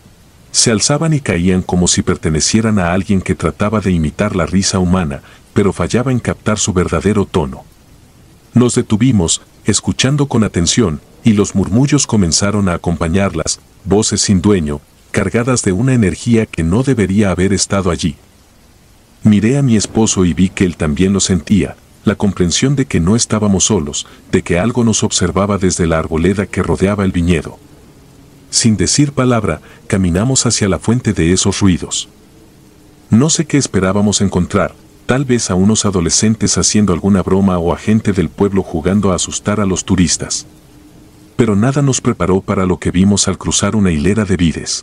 Se alzaban y caían como si pertenecieran a alguien que trataba de imitar la risa humana, pero fallaba en captar su verdadero tono. Nos detuvimos, escuchando con atención, y los murmullos comenzaron a acompañarlas, voces sin dueño, cargadas de una energía que no debería haber estado allí. Miré a mi esposo y vi que él también lo sentía, la comprensión de que no estábamos solos, de que algo nos observaba desde la arboleda que rodeaba el viñedo. Sin decir palabra, caminamos hacia la fuente de esos ruidos. No sé qué esperábamos encontrar, tal vez a unos adolescentes haciendo alguna broma o a gente del pueblo jugando a asustar a los turistas. Pero nada nos preparó para lo que vimos al cruzar una hilera de vides.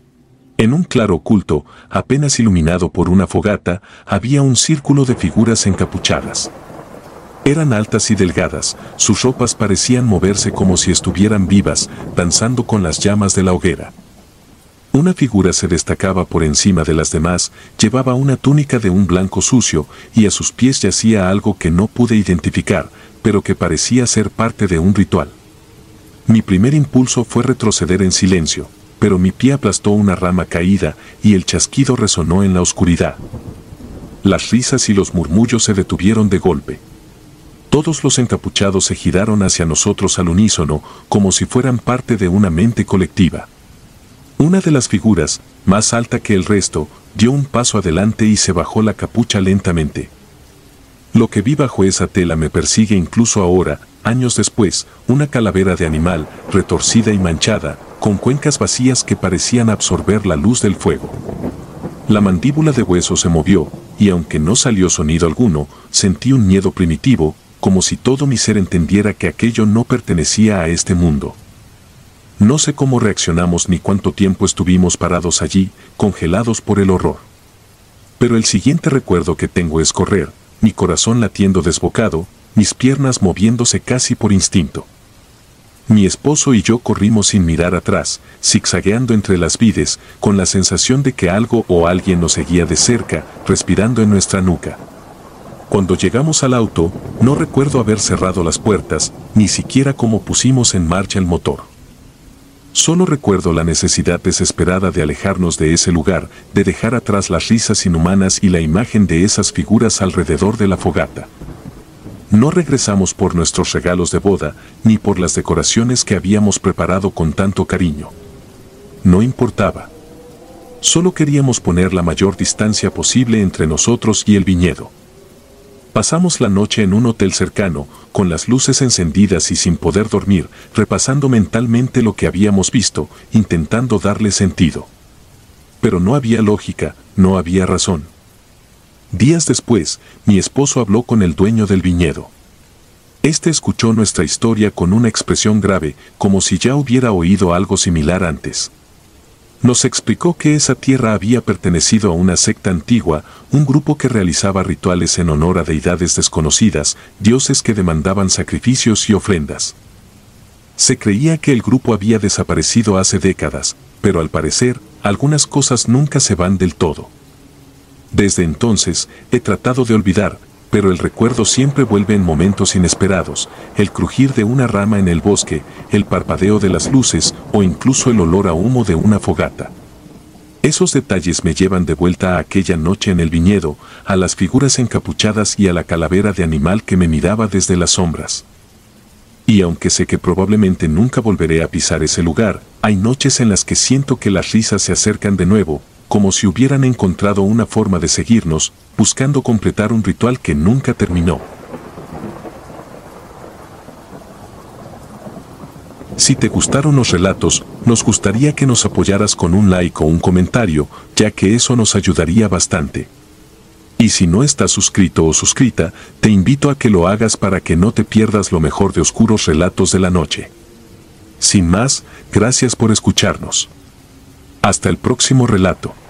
En un claro oculto, apenas iluminado por una fogata, había un círculo de figuras encapuchadas. Eran altas y delgadas, sus ropas parecían moverse como si estuvieran vivas, danzando con las llamas de la hoguera. Una figura se destacaba por encima de las demás, llevaba una túnica de un blanco sucio y a sus pies yacía algo que no pude identificar, pero que parecía ser parte de un ritual. Mi primer impulso fue retroceder en silencio, pero mi pie aplastó una rama caída y el chasquido resonó en la oscuridad. Las risas y los murmullos se detuvieron de golpe. Todos los encapuchados se giraron hacia nosotros al unísono, como si fueran parte de una mente colectiva. Una de las figuras, más alta que el resto, dio un paso adelante y se bajó la capucha lentamente. Lo que vi bajo esa tela me persigue incluso ahora, años después, una calavera de animal, retorcida y manchada, con cuencas vacías que parecían absorber la luz del fuego. La mandíbula de hueso se movió, y aunque no salió sonido alguno, sentí un miedo primitivo, como si todo mi ser entendiera que aquello no pertenecía a este mundo. No sé cómo reaccionamos ni cuánto tiempo estuvimos parados allí, congelados por el horror. Pero el siguiente recuerdo que tengo es correr, mi corazón latiendo desbocado, mis piernas moviéndose casi por instinto. Mi esposo y yo corrimos sin mirar atrás, zigzagueando entre las vides, con la sensación de que algo o alguien nos seguía de cerca, respirando en nuestra nuca. Cuando llegamos al auto, no recuerdo haber cerrado las puertas, ni siquiera cómo pusimos en marcha el motor. Solo recuerdo la necesidad desesperada de alejarnos de ese lugar, de dejar atrás las risas inhumanas y la imagen de esas figuras alrededor de la fogata. No regresamos por nuestros regalos de boda, ni por las decoraciones que habíamos preparado con tanto cariño. No importaba. Solo queríamos poner la mayor distancia posible entre nosotros y el viñedo. Pasamos la noche en un hotel cercano, con las luces encendidas y sin poder dormir, repasando mentalmente lo que habíamos visto, intentando darle sentido. Pero no había lógica, no había razón. Días después, mi esposo habló con el dueño del viñedo. Este escuchó nuestra historia con una expresión grave, como si ya hubiera oído algo similar antes. Nos explicó que esa tierra había pertenecido a una secta antigua, un grupo que realizaba rituales en honor a deidades desconocidas, dioses que demandaban sacrificios y ofrendas. Se creía que el grupo había desaparecido hace décadas, pero al parecer, algunas cosas nunca se van del todo. Desde entonces, he tratado de olvidar, pero el recuerdo siempre vuelve en momentos inesperados, el crujir de una rama en el bosque, el parpadeo de las luces o incluso el olor a humo de una fogata. Esos detalles me llevan de vuelta a aquella noche en el viñedo, a las figuras encapuchadas y a la calavera de animal que me miraba desde las sombras. Y aunque sé que probablemente nunca volveré a pisar ese lugar, hay noches en las que siento que las risas se acercan de nuevo, como si hubieran encontrado una forma de seguirnos, buscando completar un ritual que nunca terminó. Si te gustaron los relatos, nos gustaría que nos apoyaras con un like o un comentario, ya que eso nos ayudaría bastante. Y si no estás suscrito o suscrita, te invito a que lo hagas para que no te pierdas lo mejor de Oscuros Relatos de la Noche. Sin más, gracias por escucharnos. Hasta el próximo relato.